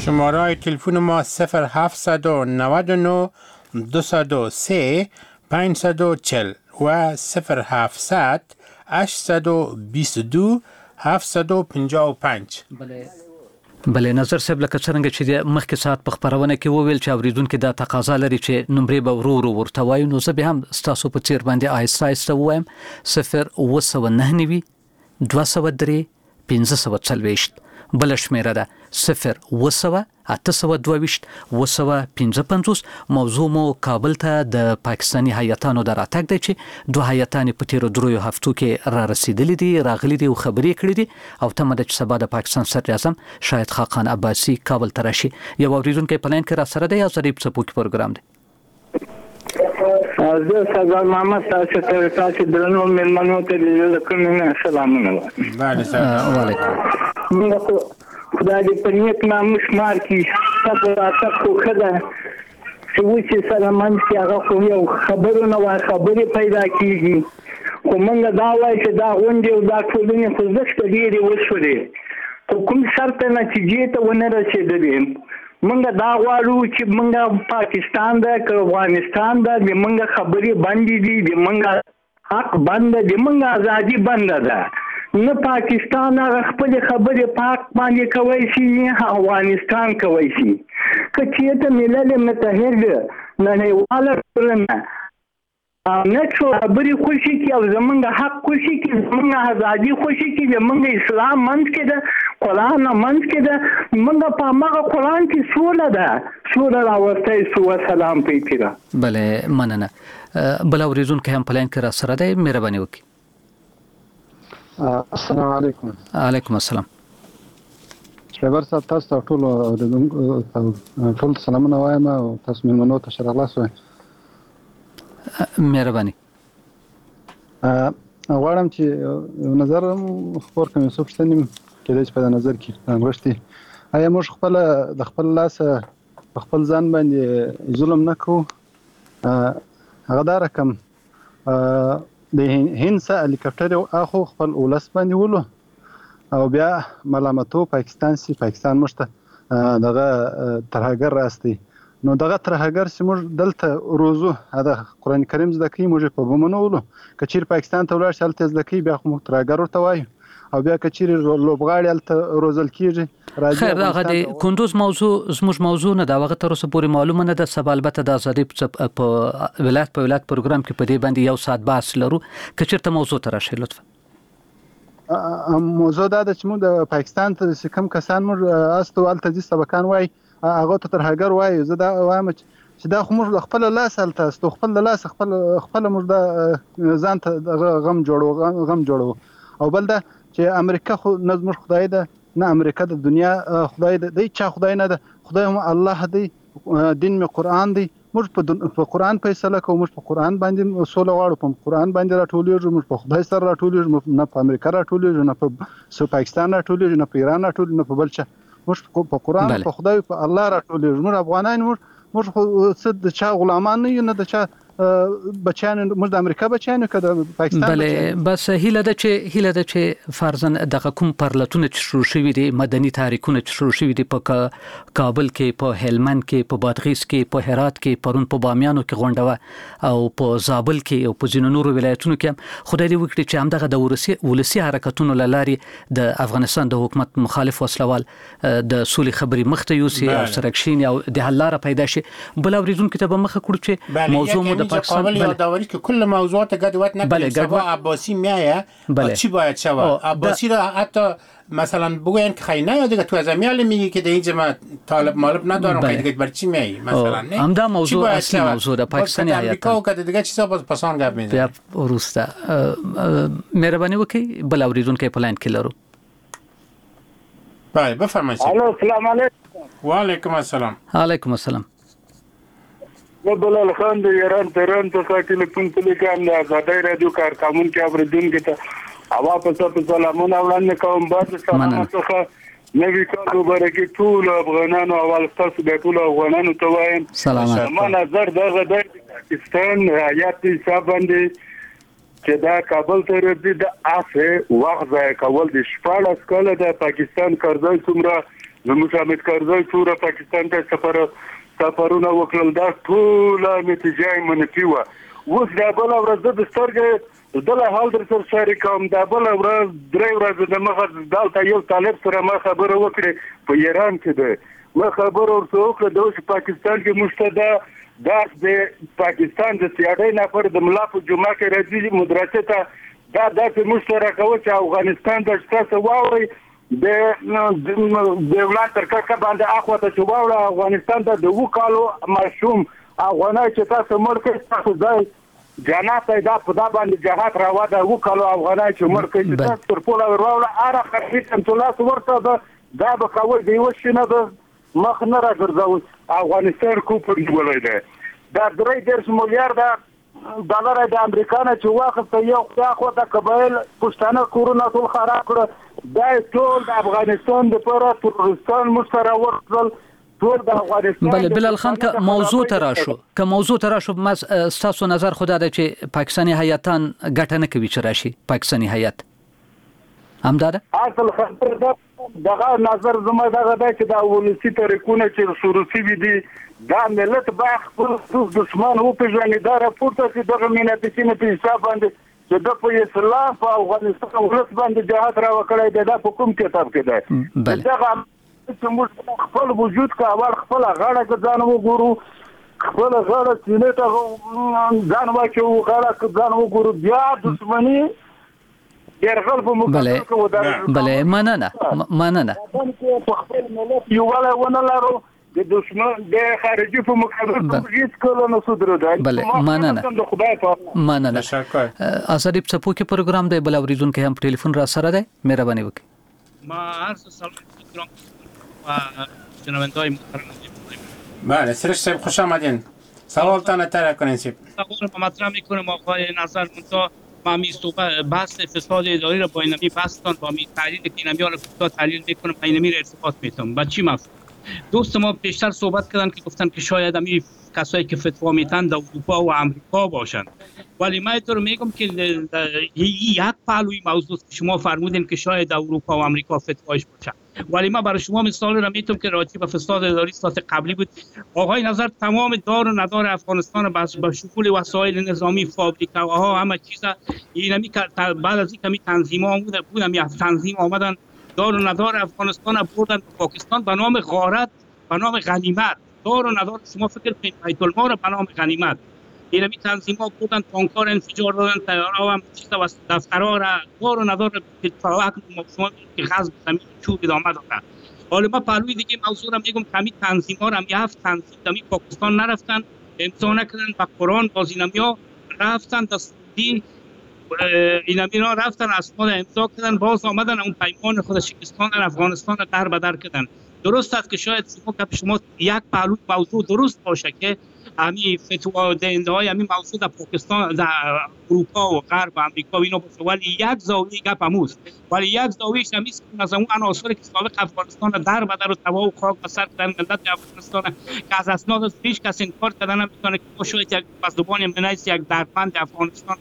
شماره های تلفن ما صفر هفتصد و نود و نه دویست و سه پانصد و چهل و صفر هفتصد هشتصد و بیست و دو هفتصد و پنجاه و پنج. بله بله نظر صاحب لکه څنګه چې د مخکې ساعت په خبرونه کې وویل چې اوریدونکو دا تقاضا لري چې نمبرې به ورو ورو ورته وایو، نو زه به هم ستاسو په څیر باندې آهسته آهسته ووایم صفر اوه سوه نهه نوي دوه سوه درې پنځه سوه څلوېښت، بله شمېره ده صفر اوه سوه اته سوه دوه ویشت اوه سوه پنځه پنځوس. موضوع مو کابل ته د پاکستاني هیاتانو د راتګ دی چې دوه هیاتانې په تیرو دریو هفتو کې را رسیدلي دي، راغلي دي او خبرې کړي دي او تمه ده چې سبا د پاکستان صدر اعظم شاهد خاقان عباسي کابل ته راشي. یو اوریدونکی په لاین کې را سره دی یا ضریب څپوکي پروګرام دی؟ زه سردار محمد تاسو ته تاسو درنو مېلمنو ته د کومه سلامونه وایم. بله سلام علیکم. خدای دې په نیت ناموس مار کې صبر راتګ خو ښه ده چې وچې سره منځ کې هغه خو یو خبرونه وایي، خبرې پیدا کېږي، خو موږ دا وایو چې دا غونډې او دا ټولنې خوځښت ډېرې وشولې خو کوم سر ته نتیجې ته ونه رسېدلې. موږ دا غواړو چې موږ پاکستان ده که افغانستان ده د موږ خبرې بندې دي، د موږ حق بند دی، د موږ ازادي بنده ده. نه پاکستان هغه خپل خبرې پاک باندې کوي شي نه افغانستان کوي شي. که چېرته ملل متحد نړیواله ټولنه نه څو خبرې خوشي کړي او زموږ حق خوشي کړي، زموږ ازادي خوشي کړي، زموږ اسلام منځ کې ده، قرآن منځ کې ده، موږ په هماغه قرآن کې سوله ده، سوله راوستی سو. سلام پیتیره. بله مننه. بل اوریدونکی هم په لاین کې را سره دی، مهرباني وکړئ. السلام علیکم. علیکم السلام. شیبر صاحب تاسو ته ټول ټول سلامونه وایم او تاسو مېلمنو ته ښه راغلاست وایم. مهرباني. غواړم چې یو نظر خپور کړم، څو پوښتنې کېدای شي په دې نظر کې رانغښتي. آیا موږ خپل د خپل لاسه په خپل ځان باندې ظلم نه کوو؟ هغه دا رقم د هند هلیکاپټر اخو خپل ولس باندې ولو او بیا ملامتو پاکستان سي پاکستان مشته دغه ترهګر راستي، نو دغه ترهګر چې موږ دلته روزو دا قرآن کریم زده کوي موږ په بمونو ولو، که چیرې پاکستان ته ولاړ شي هلته زده کوي بیا خو موږ ترهګر ورته وایو، او بیا که چیرې لوبغاړي هلته روزل کېږي. خیر هغه د کندوز موضوع زموږ موضوع نه ده، هغه تر اوسه پورې معلومه نه ده. سبا البته د ازادي په ولایت په ولایت پروګرام کې په دې باندې یو ساعت بحث لرو، که چېرته موضوع ته راشئ لطفا. موضوع دا ده چې موږ د پاکستان ته چې کوم کسان موږ استو هلته ځي سبقان وایي هغه ته ترهګر وایي. زه دا وایم چې دا خو موږ د خپل لاس هلته استو خپل د لاس خپل خپل موږ د ځان ته غم جوړو غم جوړو. او بل دا چې امریکا خو نه زموږ خدای ده، نه امریکا د دنیا خدای ده، د چا خدای نه ده، خدای هم الله دی، دین می قرآن دی. موږ په قرآن فیصله کوو، موږ په قرآن باندې سوله غواړو، په قرآن باندې راټولیږو، موږ په خدای سره راټولیږو، نه په امریکا راټولیږو، نه په پاکستان راټولیږو، نه په ایران راټولیږو، نه په بل چا. موږ په قرآن په خدای په الله راټولیږو. موږ افغانان موږ خو څه د چا غلامان نه یو، نه د چا بچیان، موږ د امریکا بچیان که د پاکستان بله بچیان. بس هیله ده چې هیله ده چې فرضاً دغه کوم پرلتونه چې شروع شوي دي، مدني تحریکونه چې شروع شوي دي په کابل کې، په هلمند کې، په بادغیس کې، په هرات کې، پرون په بامیانو کې غونډه وه او په زابل کې او په ځینو نورو ولایتونو کې هم خدای دې وکړي چې همدغه د ولسي ولسي حرکتونو له لارې د افغانستان د حکومت مخالف وسلوال د سولې خبرې مخ ته یوسي او سره کښېني او د حل لاره پیدا شي. بل اوریدونکو ته به مخه کړو چې موضوع مو قابل یادآوری که کل موضوعات گدوت نکنیم. سبا عباسی میایه چی باید شود؟ عباسی را حتی مثلا بگوین که خیلی نه یا دیگه تو از امیال میگی که در اینجا من طالب مالب ندارم، خیلی دیگه بر چی میایی مثلا نه؟ هم دا موضوع اصلی موضوع ده پاکستانی آیتا امریکا و که دیگه چیزا باز پسان گفت میده. بیا روسته مهربانی وکی بل اوریدون که پلان که لرو. بله بفرمایید. الو السلام علیکم. و علیکم السلام. علیکم السلام. زه بلال خان د ایران تهران څخه ټلیفون کوم د آزادۍ رادیو کارکوونکو اوریدونکو ته اوا په تاسو سلامونه وړاندې کوم. بعد سلام څخه نوی کال مبارکي ټول افغانانو او تاسو د ټول افغانانو ته وایم سلامات. ما نظر دغه د پاکستان ریاست حساب باندې چې دا کابل ته راځي د اسه وخت ځای کول د شپږ کال د پاکستان قرضې څومره زموږ حامد کرزي ټول پاکستان ته سفر سفرونه وکړل دا ټول نتیجه منفي و. اوس دا بل ورځ د سترګې د حال در سره شریکوم دا بل ورځ درې ورځې د مخه دلته یو طالب سره ما خبره وکړه په ایران کې ده ما خبره ورته وکړه د پاکستان کې مشتدا دا د پاکستان د سیاده نفر د ملا په جمعه کې راځي مدرسه ته دا د مشترک او چې افغانستان د ستاسو واوري د دولت تر کړه باندې اخوا ته چوباوله افغانستان ته د وکالو مشوم افغانای چې تاسو مرکز تاسو ځای جنات دا په دا باندې جهات راو دا وکالو افغانای چې مرکز تاسو تر پوله وروله اره خفیف تلاس ورته دا به کول دی وشنه د مخ نه راګرځاو افغانستان کو په نیولای دی دا درې ډیر میلیارډ ډالر د امریکا نه چې واخت یو خو د قبایل پښتانه کورونه ټول خراب کړ دا ټول د افغانستان د پر ترورستان مشترک ورکړل ټول د افغانستان بل بلال خان که موضوع تراشو که موضوع تراشو مس تاسو نظر خو دا چې پاکستاني هیاتان ګټه نه کوي چې راشي پاکستاني هیات همدار اصل خبر دا دغه نظر زما دغه دا چې دا ولسی طریقونه چې سروسي وي دي دا ملت باغ خپل دښمن او پیژنې دا راپورته چې دغه میناتینه په حساب باندې چې د په اسلام په افغانستان ولس باندې جهاد را وکړای دی دا په کوم کتاب کې دی دغه چې موږ خپل وجود کا اول خپل غاړه کې ځان وګورو خپل غاړه سینې ته ځان واچو غاړه ځان وګورو بیا دښمنی يرغل په مقابل کې ودار بله مننه مننه په خپل ملت یو ولا ونه لارو د دښمن د خارجي په مقابل کې هیڅ کله نه صدر دی بله مننه مننه تشکر ازادي په کې پروګرام دی بل اوریدونکو هم ټلیفون را سره دی مهرباني وکړئ ما عرض سلام گرام و شنونده‌های محترم بله سرش صاحب خوش آمدین سوالتان طرح کنین سیب سوال ما مطرح میکنم آقای نظر منتها ما می بحث فساد اداری را با اینمی بحثتان با می تحلیل که اینمی ها را فساد تحلیل میکنم با اینمی را ارتباط میتونم با چی مفهوم دوست ما بیشتر صحبت کردن که گفتن که شاید امی کسایی که فتوا میتن در اروپا و امریکا باشند ولی من تو رو میگم که یک پهلوی موضوع که شما فرمودین که شاید در اروپا و امریکا فتوایش باشه ولی من برای شما مثال را میتونم که راجع به فساد اداری سال قبلی بود آقای نظر تمام دار و ندار افغانستان با شمول وسایل نظامی فابریکاها همه چیز اینمی بعد از اینکه تنظیم آمده بودم یا تنظیم آمدن دار و ندار افغانستان بردن به پاکستان به نام غارت به نام غنیمت دار و ندار شما فکر کنید بیت المال به نام غنیمت اینمی تنظیم ها بردن تانکار انفجار دادن تیارها هم چیز و دفترها را دار و ندار که فراحت شما که غزب زمین چوب ادامه دادن حالا ما پهلوی دیگه موضوع را میگم کمی تنظیم ها را هم هفت تنظیم دمی پاکستان نرفتن امضا نکردن با قرآن باز اینمی ها رفتن دستوری اینمی ها رفتن اسناد امضا کردن باز آمدن اون پیمان خود شکستان در افغانستان را در بدر کردن درست است که شاید شما که شما یک پهلوی موضوع درست باشه که همین فتوا دهنده های همین موضوع در پاکستان در اروپا و غرب و امریکا و اینا باشه ولی یک زاویه گپ هموست ولی یک زاویهش همیست که از اون عناصری که سابق افغانستان در بدر و تباه و خاک و سر کردن ملت افغانستان که از اسناد از هیچ کس انکار کردن نمیتونه که ما شاید یک مظلومان منیس یک دردمند افغانستان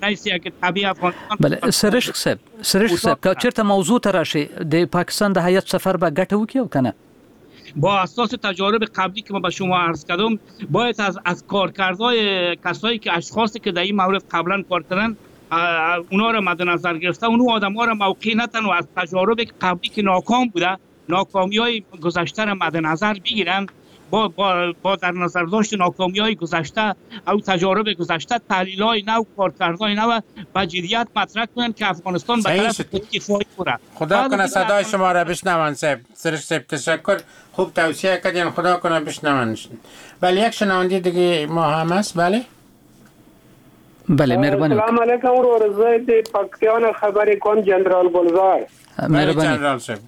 بله سرش صاحب سرش صاحب که چرته موضوع تراشي د پاکستان د هیئت سفر به ګټه وکي او کنه با اساس تجارب قبلی که ما به شما عرض کردم باید از از کارکردهای کسایی که اشخاصی که در این مورد قبلا کار کردن اونا را مد نظر گرفته اون آدم‌ها را موقع نتن و از تجارب قبلی که ناکام بوده ناکامی‌های گذشته را مد نظر بگیرن با با با در نظر داشت ناکامی‌های گذشته او تجارب گذشته تحلیل‌های نو کارکردهای نو و جدیت مطرح کنن که افغانستان به طرف اتفاقی بره خدا کنه صدای شما را بشنون صاحب سرش صاحب تشکر خوب توصیه کردین خدا کنه بشنون ولی یک شنونده دیگه ما هم هست بله بله مهربانی السلام علیکم و رضای پاکستان خبر کن جنرال گلزار مهربانی جنرال صاحب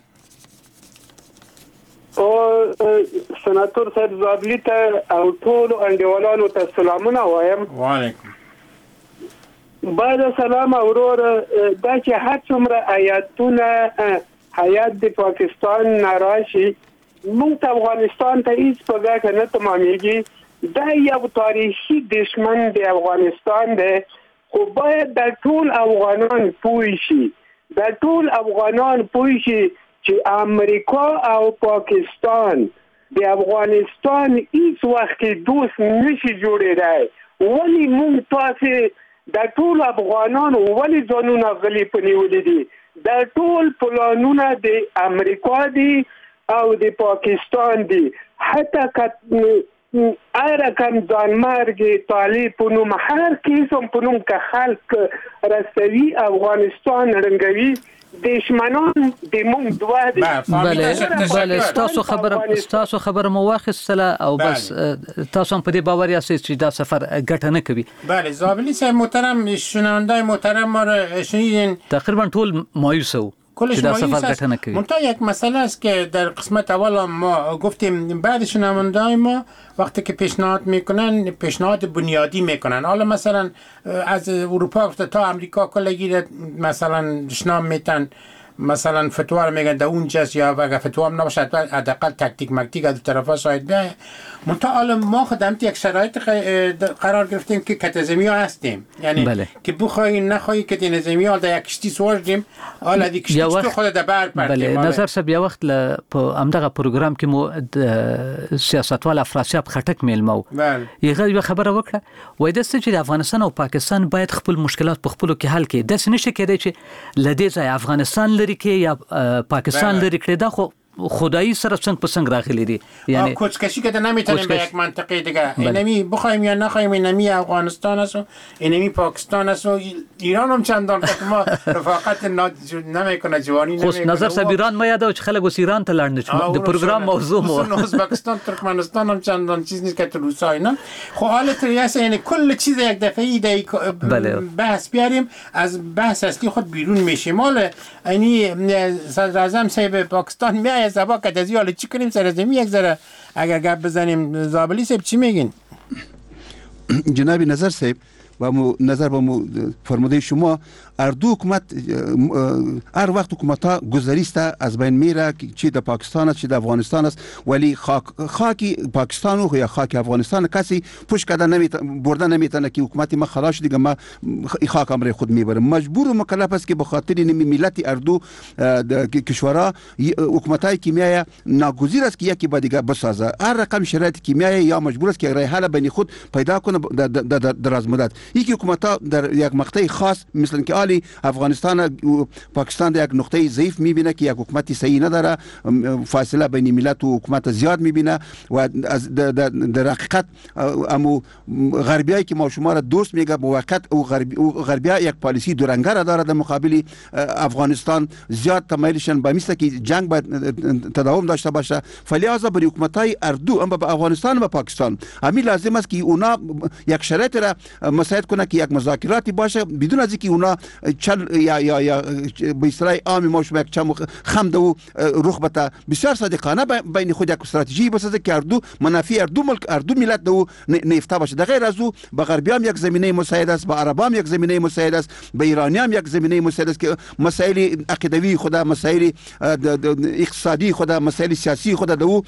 او سناتور صاحب زابلی ته او ټول انډیوالانو ته سلامونه وایم وعلیکم بعد سلام اورور دا چې هر څومره آیاتونه حیات د پاکستان ناراشي موږ ته افغانستان ته هیڅ په ګټه نه تمامېږي دا یو تاریخي دشمن د افغانستان دی خو باید د ټول افغانان پوه شي د ټول افغانان پوه شي چې چې امریکا او پاکستان د افغانستان هیڅ وخت دوست نشي جوړېدای. ولی مونږ تاسې د ټول افغانانو ولی ځانونه غلي پنیولې دي؟ د ټول پلانونه د امریکا دي او د پاکستان دي. حتی که هر کم ځانمرګ طالب په نوم هر قسم په نوم که خلک رسوي افغانستان رنګوي دشمنان د مونږ دوه دي. بله بله ستاسو خبره ستاسو خبره مو واخیستله او بس تاسو هم په دې باور یاست چې دا سفر ګټه نه کوي. بله زابلی صاحب محترم، شنوندای محترم ما رو شنیدین تقریبا ټول مایوس وو کلش مایوس است. منتها یک مسئله است که در قسمت اول ما گفتیم بعد شنوندای ما وقتی که پیشنهاد میکنن پیشنهاد بنیادی میکنن. حالا مثلا از اروپا تا امریکا کلگی مثلا شنام میتن مثلا فتوا رو میگن در اونجاست یا اگر فتوا هم نباشد حداقل تکتیک مکتیک از طرفا شاید بیاید. منتها حالا ما خودم یک شرایط قرار گرفتیم که کتزمی ها هستیم، یعنی بله. که بخوایی نخوایی که تنظیمی ها در یک کشتی سواشدیم حالا دی کشتی تو خود در بر پرتیم. بله نظر سب یا وقت امدغه پروگرام که مو سیاستوال افراسیاب خټک میلمو یغه یو خبره وکړه وای د ست چې افغانستان او پاکستان باید خپل مشکلات په خپلو کې حل کړي. د سنشه کېدای چې لدې ځای افغانستان لري کې یا پاکستان لري کړي دا خو خدایی سره څنګه په څنګه راغلي دي. یعنی کوچکشی که نمیتونیم به یک منطقه دیگه اینمی بخوایم یا نخوایم اینمی افغانستان است و اینمی پاکستان است و ایران هم چندان که ما رفاقت نمیکنه جوانی نمیکنه. خو نظر سب ایران ما یادو چې خلک اوس ایران ته لاړ نه د پروګرام موضوع مو ازبکستان ترکمنستان هم چندان چیز نیست که تو روسا اینا. خو حالا تریاس یعنی کل چیز یک دفعه دی بحث بیاریم از بحث اصلی خود بیرون میشیم. مال یعنی صدر اعظم صاحب پاکستان میای زبا کدازی حالا چی کنیم سرزمی یک ذره اگر گپ بزنیم. زابلی صاحب چی میگین؟ جناب نظر صاحب و مو نظر با مو فرموده شما اردو حکومت هر وقت حکومت ها گذریست از بین میره چی در پاکستان است چی در افغانستان است ولی خاک خاکی پاکستان و یا خاک افغانستان کسی پوش کردن نمیتونه بردن نمیتونه که حکومت ما خلاص دیگه ما خاک امر خود میبرم. مجبور و مکلف است که به خاطر این ملت اردو کشورها حکومتای کیمیایی ناگزیر است که یکی با دیگه بسازه. هر رقم شرایط کیمیایی یا مجبور است که راه حل بین خود پیدا کنه در دراز مدت. یکی حکومت ها در یک مقطع خاص مثل که آلی افغانستان و پاکستان در یک نقطه ضعیف میبینه که یک حکومتی صحیح نداره، فاصله بین ملت و حکومت زیاد میبینه و از در حقیقت امو غربیایی که ما شما را دوست میگه موقت او غربی او غربیا یک پالیسی دورنگر داره در مقابل افغانستان زیاد تمایلشان به مثل که جنگ باید تداوم داشته باشه. فلذا بر حکومتای اردو اما به افغانستان و پاکستان همین لازم است که اونا یک شرایط را مساعد کنه که یک مذاکراتی باشه بدون از اینکه اونا چل یا یا یا به اصطلاح عام ما شما یک چم خمد و رغبت بسیار صادقانه بین خود یک استراتژی بسازه که اردو منافع اردو ملک اردو ملت دو نفته باشه. در غیر از او به غربیام یک زمینه مساعد است، به عربام یک زمینه مساعد است، به ایرانیام یک زمینه مساعد است که مسائل عقیدوی خود، مسائل اقتصادی خود، مسائل سیاسی خود دو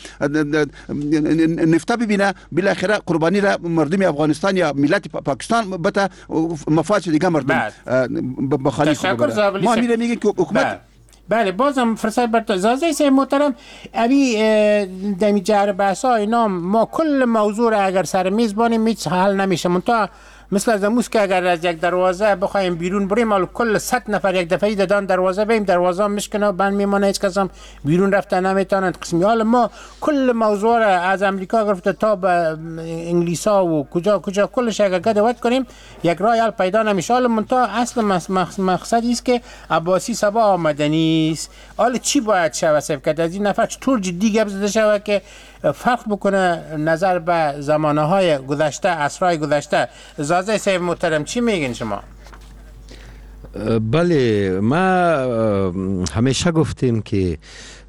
نفته ببینه بالاخره قربانی را مردم افغانستان یا ملت پاکستان بتا مفاد دیگه مردم بخالی خود بره. ما میره میگه که حکومت بله بازم فرصت بر تو زازه سه محترم ابی دمی جهر بحثا اینا ما کل موضوع را اگر سر میز بانیم هیچ حل نمیشه. منتها مثل از اموز که اگر از یک دروازه بخوایم بیرون بریم حالا کل صد نفر یک دفعه دادن دروازه بریم دروازه میشکنه و بند میمانه هیچ کس هم بیرون رفته نمیتونند قسمی. حالا ما کل موضوع را از امریکا گرفته تا به انگلیسا و کجا کجا کلش اگر گدوت کنیم یک راه حل پیدا نمیشه. حالا منتها اصل مقصدی است که عباسی سبا آمدنی است. حالا چی باید شود که از این نفر چطور جدی گپ زده شود که فرق بکنه نظر به زمانه های گذشته عصرهای گذشته. زازه صاحب محترم چی میگین شما؟ بله ما همیشه گفتیم که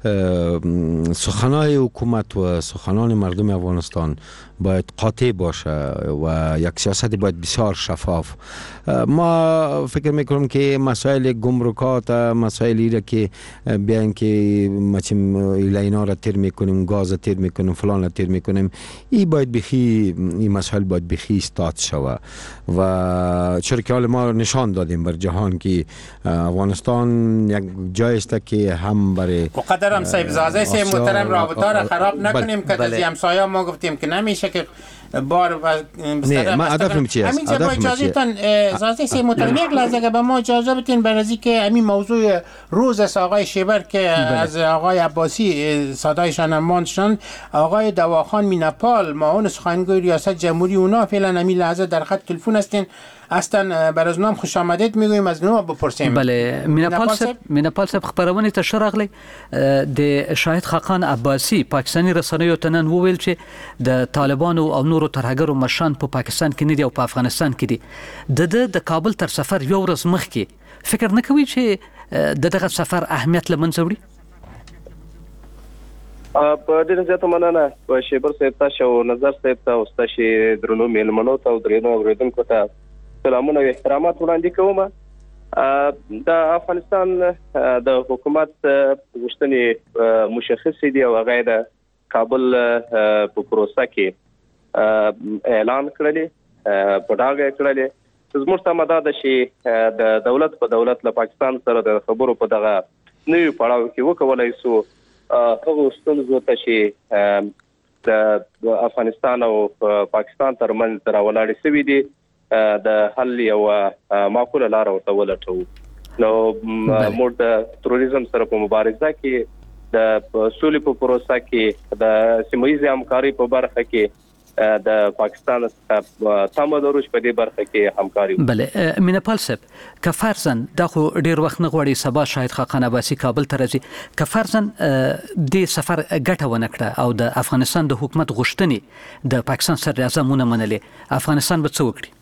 سخنان حکومت و سخنان مردم افغانستان باید قاطع باشه و یک سیاست باید بسیار شفاف. ما فکر میکنم که مسائل گمرکات، مسائلی را که بیان که مچم اینا را تیر میکنیم، گاز تیر میکنیم، فلان را تیر میکنیم، این باید بخی این مسائل باید بخی استاد شوه و چرا که حال ما نشان دادیم بر جهان که افغانستان یک جای است که هم برای قدرم صاحب زازه سی محترم رابطه را خراب نکنیم که از همسایه ما گفتیم که نمیشه که بار و نه ما هدفم چی است؟ همین با اجازه تان زازه سی محترم یک لحظه که به ما اجازه بدین برای که همین موضوع روز است آقای شیبر که بله. از آقای عباسی صدایشان ماندشان، آقای دواخان مینپال معاون سخنگوی ریاست جمهوری اونا فعلا همین لحظه در خط تلفن هستین، اصلا بر از نام خوش آمدید میگویم، از نو بپرسیم. بله مینپال صاحب مینپال صاحب خبرونه ته شرغلی د شاهد خاقان عباسی پاکستانی رسنیو تنن وویل چې د طالبانو او نورو ترهګرو مشان په پاکستان کې نه دی او په افغانستان کې دي. د د کابل تر سفر یو ورځ مخکې فکر نه کوي چې د دغه سفر اهمیت لمنځه وړي؟ په دې ځای ته مننه په شیبر صاحب تاسو او نظر صاحب ته تاسو درنو میلمنو ته او درنو اوریدونکو ته سلامونه او احترامات وړاندې کوم. د افغانستان د حکومت غوښتنې مشخص دي او هغه د کابل په پروسه کې اعلان کړل په ډاګه کړل. زموږ ته مدد شي د دولت په دولت له پاکستان سره د خبرو په دغه نوې پړاو کې وکولای سو هغه ستونزو ته شي د افغانستان او پاکستان ترمنځ راولاړې سوي دي د حل یو معقوله لار ورته ولټو. نو موږ د تروریزم سره په مبارزه کې د سولې په پروسه کې د سیمه‌ییزې همکارۍ په برخه کې د پاکستان تمه دروش په دې برخه کې همکاري. بله مینپال صاحب که فرضاً دا خو ډیر وخت نه غواړي سبا شاهد خاقان عباسی کابل ته راځي، که فرضاً د سفر ګټه ونه کړه او د افغانستان د حکومت غوښتنې د پاکستان صدر اعظم ونه منلې، افغانستان به څه وکړي؟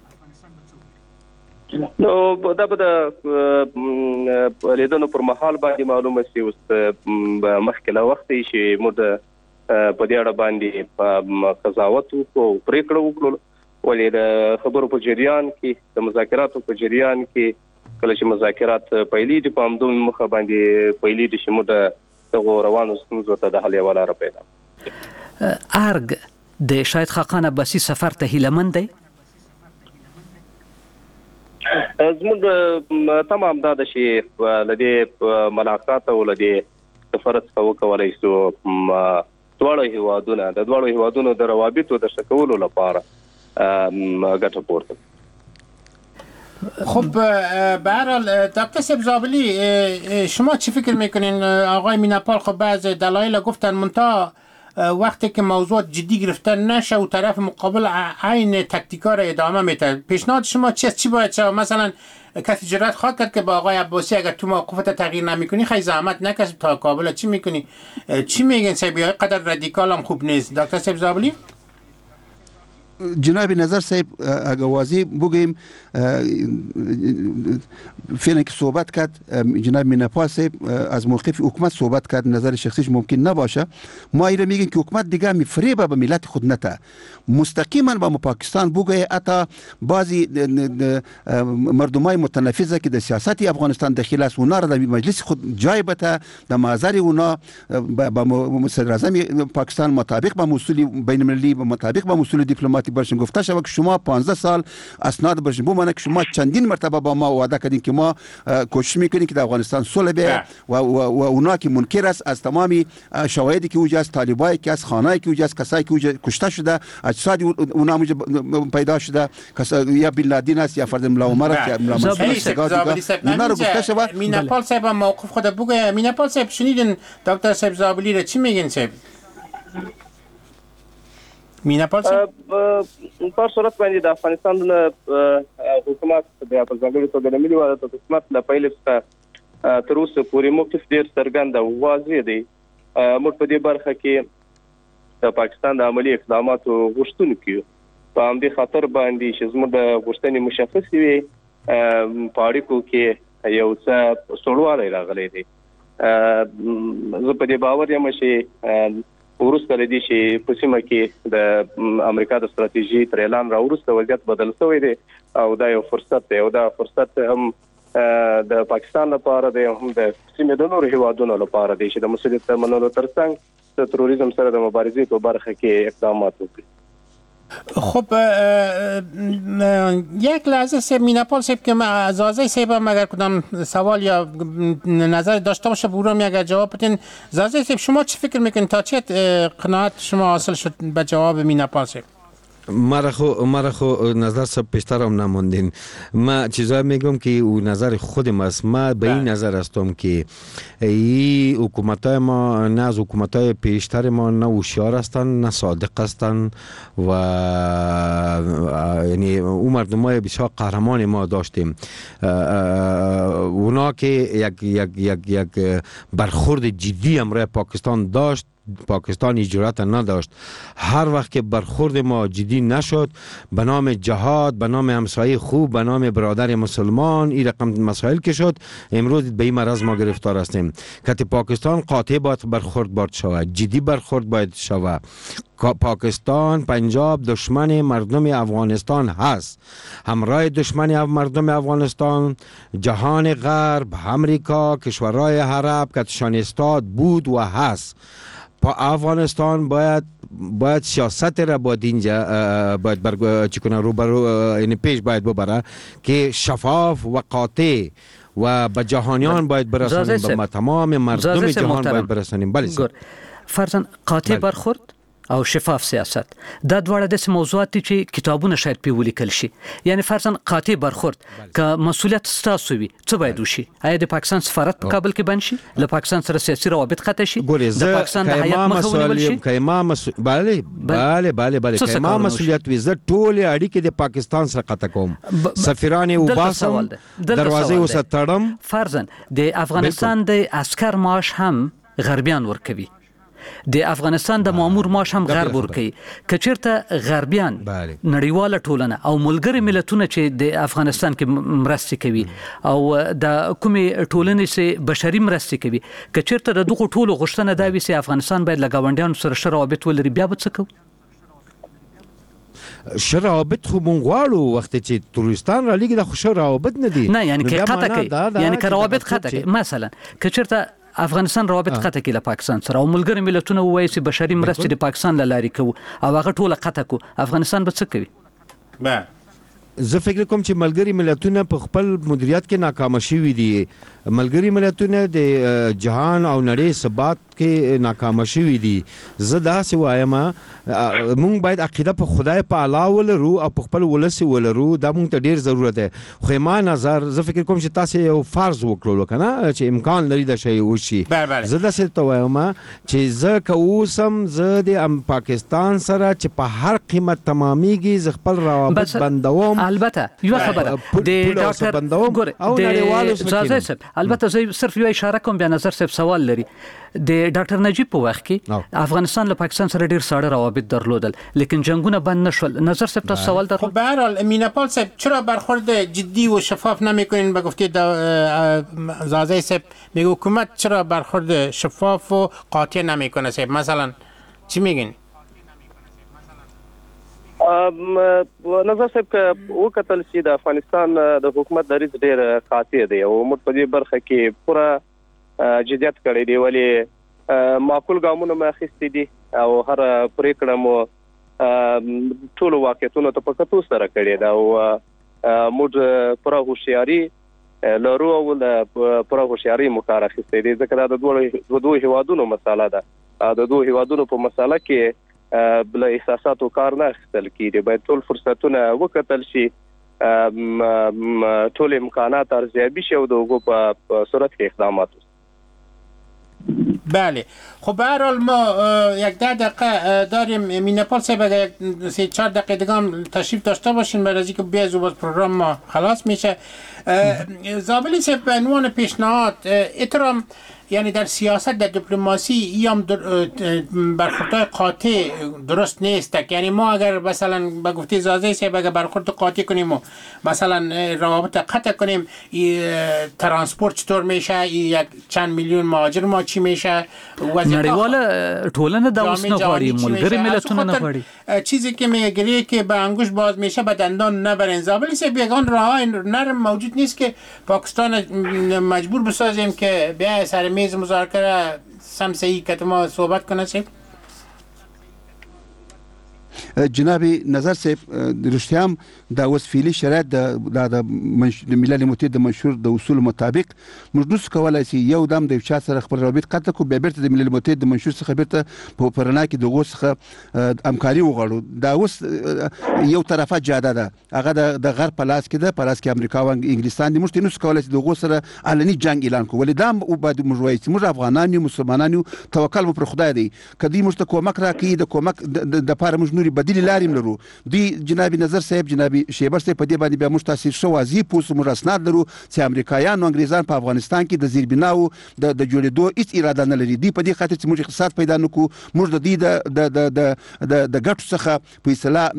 نو دا به د لیدنو پر مهال باندې معلومه شي. اوس مخکې له وخت چې موږ په دې اړه باندې قضاوت وکړو، پریکړه وکړو، ولې د خبرو په جریان کې د مذاکراتو په جریان کې کله چې مذاکرات پیلې دي په همدومره مخه باندې پیلې دي چې موږ د روانو ستونزو ته د حل یوه لاره پیدا کړو. ارګ د شاهد خاقان عباسی سفر ته هیله مند دی؟ زموږ تمام دا د شي لدې ملاقات او لدې سفر څخه وکولای سو دواړو هیوادونو د دواړو هیوادونو د روابطو د شکولو لپاره ګټه پورته. خب به هر حال دکتر صاحب زابلی شما چی فکر میکنین؟ آقای مینپال خب بعض دلایل گفتن منتها وقتی که موضوع جدی گرفته نشه و طرف مقابل عین تکتیکا را ادامه میده، پیشنهاد شما چی است؟ چی باید شد؟ مثلا کسی جرأت خواهد کرد که با آقای عباسی اگر تو موقفت تغییر نمیکنی خیلی زحمت نکش تا کابل چی میکنی؟ چی میگن صاحب؟ یا قدر رادیکال هم خوب نیست دکتر صاحب زابلی؟ جناب نظر صاحب اگر واضح بگیم فعلا که صحبت کرد جناب مینپال صاحب از موقف حکومت صحبت کرد، نظر شخصیش ممکن نباشه. ما ایره میگیم که حکومت دیگه میفریبه به ملت خود نته، مستقیما با پاکستان بگه اتا بعضی مردمای متنفذه که در سیاست افغانستان داخل است اونا را در مجلس خود جای بده، در محضر اونا با صدر اعظم پاکستان مطابق با اصول بین المللی مطابق با اصول دیپلماتی برشون گفته شود که شما پانزده سال اسناد برشون بمانه که شما چندین مرتبه با ما وعده کردین که ما کوشش میکنیم که در افغانستان صلح بیاید و, و, و اونا که منکر است از تمامی شواهدی که وجود است، طالبایی که از خانه‌ای که وجود است، کسایی که وجود کشته شده، اجساد اونا پیدا شده، یا بن لادن است یا فرد ملا عمر است یا ملا منصور است، اونا رو گفته شود. مینپال صاحب موقف خود بگه. مینپال صاحب شنیدین دکتر صاحب زابلی را چی میگن صاحب؟ مینپال صاحب په صورت باندې د افغانستان حکومت د ځانګړي توګه د ملي وحدت حکومت له پیل څخه تر اوسه پورې موقف ډېر څرګند او واضح دی. موږ په دې برخه کې د پاکستان د عملي اقداماتو غوښتونکي یو، په همدې خاطر باندې چې زموږ د غوښتنې مشخصې وي په اړیکو کې یو څه سړوالی راغلی دی. زه په دې باور یم چې ورسته لدی چې په سیمه کې د امریکا د ستراتیژي تر اعلان را ورسته وضعیت بدل شوی دی او دا یو فرصت دی او دا فرصت هم د پاکستان لپاره دی هم د سیمې د نورو هیوادونو لپاره دی چې د مسؤلیت منلو ترڅنګ د تروریزم سره د مبارزې په برخه کې اقدامات وکړي. خب یک لحظه سیب میناپال سیب که زازه سیب هم اگر کدام سوال یا نظر داشته باشه بورم اگر جواب بدین. زازه سیب شما چی فکر میکنید تا چه قناعت شما حاصل شد به جواب میناپال سیب؟ مرا خو مرا خو نظر سب پیشتر هم نموندین. ما چیزایی میگم که او نظر خودم است. ما به این نظر هستم که این حکومتای ما نه از حکومتای پیشتر ما نه هوشیار هستند نه صادق هستند و یعنی اون مردمای بسیار قهرمان ما داشتیم. اونا که یک یک یک یک برخورد جدی امروز پاکستان داشت، پاکستان جرأت نداشت. هر وقت که برخورد ما جدی نشد به نام جهاد، به نام همسایه خوب، به نام برادر مسلمان، این رقم مسائل که شد امروز به این مرض ما گرفتار هستیم. که پاکستان قاطع باید برخورد باید شود، جدی برخورد باید شود. پاکستان پنجاب دشمن مردم افغانستان هست، همراه دشمن مردم افغانستان جهان غرب، امریکا، کشورهای عرب که تشان استاد بود و هست. افغانستان باید باید سیاست را باید اینجا باید برگ چیکنه رو برو این پیش باید ببره که شفاف و قاطع و به جهانیان باید برسانیم، به تمام مردم جهان باید برسانیم. بله فرزن قاطع برخورد او شفاف سیاست دا دواړه د موضوعات دي چې کتابونه شاید په ولیکل شي. یعنی فرضاً قاطع برخورد که مسؤلیت ستاسو وي څه باید وشي؟ آیا د پاکستان سفارت په کابل کې بند شي؟ له پاکستان سره سیاسي روابط قطع شي؟ د پاکستان د هیات مخه ونیول شي؟ کایما مسؤل بله بله بله بله کایما مسؤلیت وي زه ټول اړیکې د پاکستان سره قطع کوم، سفیران او باسم، دروازې وساتړم. فرضاً د افغانستان د عسكر معاش هم غربیان ورکوي، د افغانستان د مامور معاش هم غرب ورکوي. که چیرته غربیان نړیواله ټولنه او ملګري ملتونه چې د افغانستان کې مرستې کوي او د کومې ټولنې سه بشري مرستې کوي، که چیرته د دغو ټولو غوښتنه دا وي چې افغانستان باید له ګاونډیانو سره ښه روابط ولري، بیا به څه کوو؟ ښه روابط خو مونږ غواړو. وخت چې تروریستان را لېږي دا خو ښه روابط نه دي. نه یعنی که قطع کوي، یعنی که روابط قطع کوي، مثلا که چیرته افغانستان روابط قطع کړي له پاکستان سره او ملګري ملتونه وایي چې بشري مرستې د پاکستان له لارې کوو او هغه ټوله قطع کو، افغانستان به څه کوي؟ زه فکر کوم چې ملګري ملتونه په خپل مدیریت کې ناکام شوي دي. ملګري ملتونه د جهان او نړۍ ثبات کې ناکام شوي دي. زه داسې وایم مونږ باید عقیده په خدای په الله ولرو او په خپل ولس ولرو، دا مونږ ته ډیر ضرورت دی. خو ما نظر زه فکر کوم چې تاسو یو فرض وکړو کنه چې امکان لري دا شی وشي. زه داسې ته وایم چې زه که اوسم زه د پاکستان سره چې په هر قیمت تمامېږي زه خپل روابط بندوم. البته یو خبره د ډاکټر ګوره او نړیوالو سره البته زه صرف یو اشاره کوم، بیا نظر صاحب سوال لري. د ډاکټر نجیب په وخت کې افغانستان له پاکستان سره ډیر ساړه روابط درلودل، لیکن جنگونه بند نشول. نظر صاحب تاسو سوال در خب به هر حال میناپال صاحب چرا برخورد جدی و شفاف نمیکنین؟ به گفته زازه صاحب میگه حکومت چرا برخورد شفاف و قاطع نمیکنه صاحب؟ مثلا چی میگین؟ نظر صاحب که وکتل چې د افغانستان د حکومت دریځ ډېر قاطع دی او موږ په دې برخه کې پوره جدیت کړی دی، ولې معقول ګامونه مو اخیستي دي او هر پریکړه مو ټولو واقعیتونو ته په کتو سره کړې ده او موږ پوره هوښیاري لرو او د پوره هوښیاري مو کار اخیستی دی، ځکه دا د دوو هیوادونو مسله ده. د دوو هیوادونو په مسله کې بل احساساتو کار نه اخیستل کیږي. باید ټول فرصتونه وکتل شي، ټول امکانات ارزیابي شي او د هغو په صورت کې اقدامات وشي. بله خب به هر حال ما یک ده دقیقه داریم. میناپال صاحب اگر سه چهار دقیقه دیگه هم تشریف داشته باشین بعد از اینکه بیاز و باز پروگرام ما خلاص میشه. زابلی صاحب به عنوان پیشنهاد اترام یعنی در سیاست در دیپلماسی یا برخوردهای قاطع درست نیست. یعنی ما اگر مثلا به گفته زازه صاحب اگر برخورد قاطع کنیم و مثلا روابط قطع کنیم، ترانسپورت چطور میشه، یک چند میلیون مهاجر ما چی میشه، نړیوال ټولنه دا اوس نه غواړي، ملګری ملتونه نه غواړي. چیزی که میگه که به انگوش باز میشه به دندان نبرین. زابلی صاحب یگان راه نرم موجود نیست که پاکستان مجبور بسازیم که بیا سر میز مذاکره سمسایی که ما صحبت کنه سیب؟ جناب نظر صاحب رښتیا هم دا اوس فعلي شرایط د د ملل متحد د منشور د اصول مطابق موږ نشو کولی چې یو دم د یو چا سره خپل رابط قطع کړو، بیا بیرته د ملل متحد د منشور څخه بیرته په رڼا کې د هغو څخه همکاري وغواړو. دا اوس یو طرفه جاده ده، هغه د غرب په لاس کې ده، په لاس کې امریکا او انګلستان دي. موږ نشو کولی چې د هغو سره علني جنګ اعلان کړو، ولې دا باید موږ وایو چې موږ افغانان یو، مسلمانان یو، توکل مو پر خدای دی. که دوی موږ ته کومک راکوي د کومک دپاره موږ نورې بدیلې لارې لرو. دوی جناب نظر صاحب، جناب شیبر صاحب په دې باندې بیا موږ تاسو ښه واضح پوسو موږ اسناد لرو چې امریکایان او انګریزان په افغانستان کې د زیربناو د د جوړېدو هیڅ اراده نه لري. دوی په دې خاطر چې موږ اقتصاد پیدا نکړو، موږ د دې د د د د ګټو څخه په اصطلاح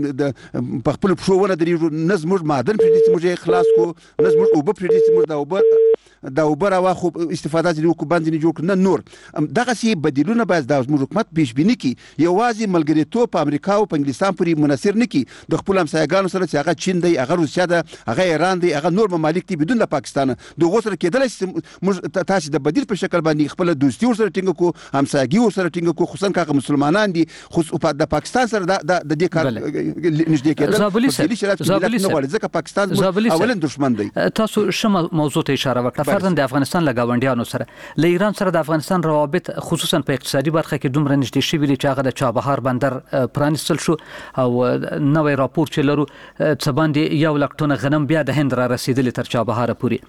په خپل پښو ونه درېږو. نه زموږ معدن پرېږدي چې موږ یې خلاص کړو، نه زموږ اوبه پرېږدي چې موږ د اوبه د اوبه راواخو استفاده ځینې وکړو، بند ځینې جوړ کړو، نه نور. دغسې بدیلونه باید دا زموږ حکومت پیش بیني کړي. یوازې ملګرتوب په امریکا او په انګلستان پورې منحصر نه کړي، د خپلو همسایهګانو سره چې هغه چین دی، هغه روسیه ده، هغه ایران دی، هغه نور ممالک دي بدون د پاکستانه، د هغو سره کېدلی شي موږ تاسې د بدیل په شکل باندې خپله دوستي ورسره ټینګه کړو، همسایګي ورسره ټینګه کړو، خصوصا که هغه مسلمانان دي. خو د پاکستان سره د دې کار نږدې کېدل په فعلي شرایطو کې ملت نه غواړي، ځکه پاکستان اولا دښمن دی. تاسو ښه موضوع ته اشاره وکړه. فرضاً د افغانستان له ګاونډیانو سره له ایران سره د افغانستان روابط خصوصا په اقتصادي برخه کې دومره نږدې شوي دي چې هغه د چابهار بندر پرانیستل شو او نوی راپور چې لرو څه باندې یو لک ټنه غنم بیا د هند را رسیدلی تر چابهار پورې.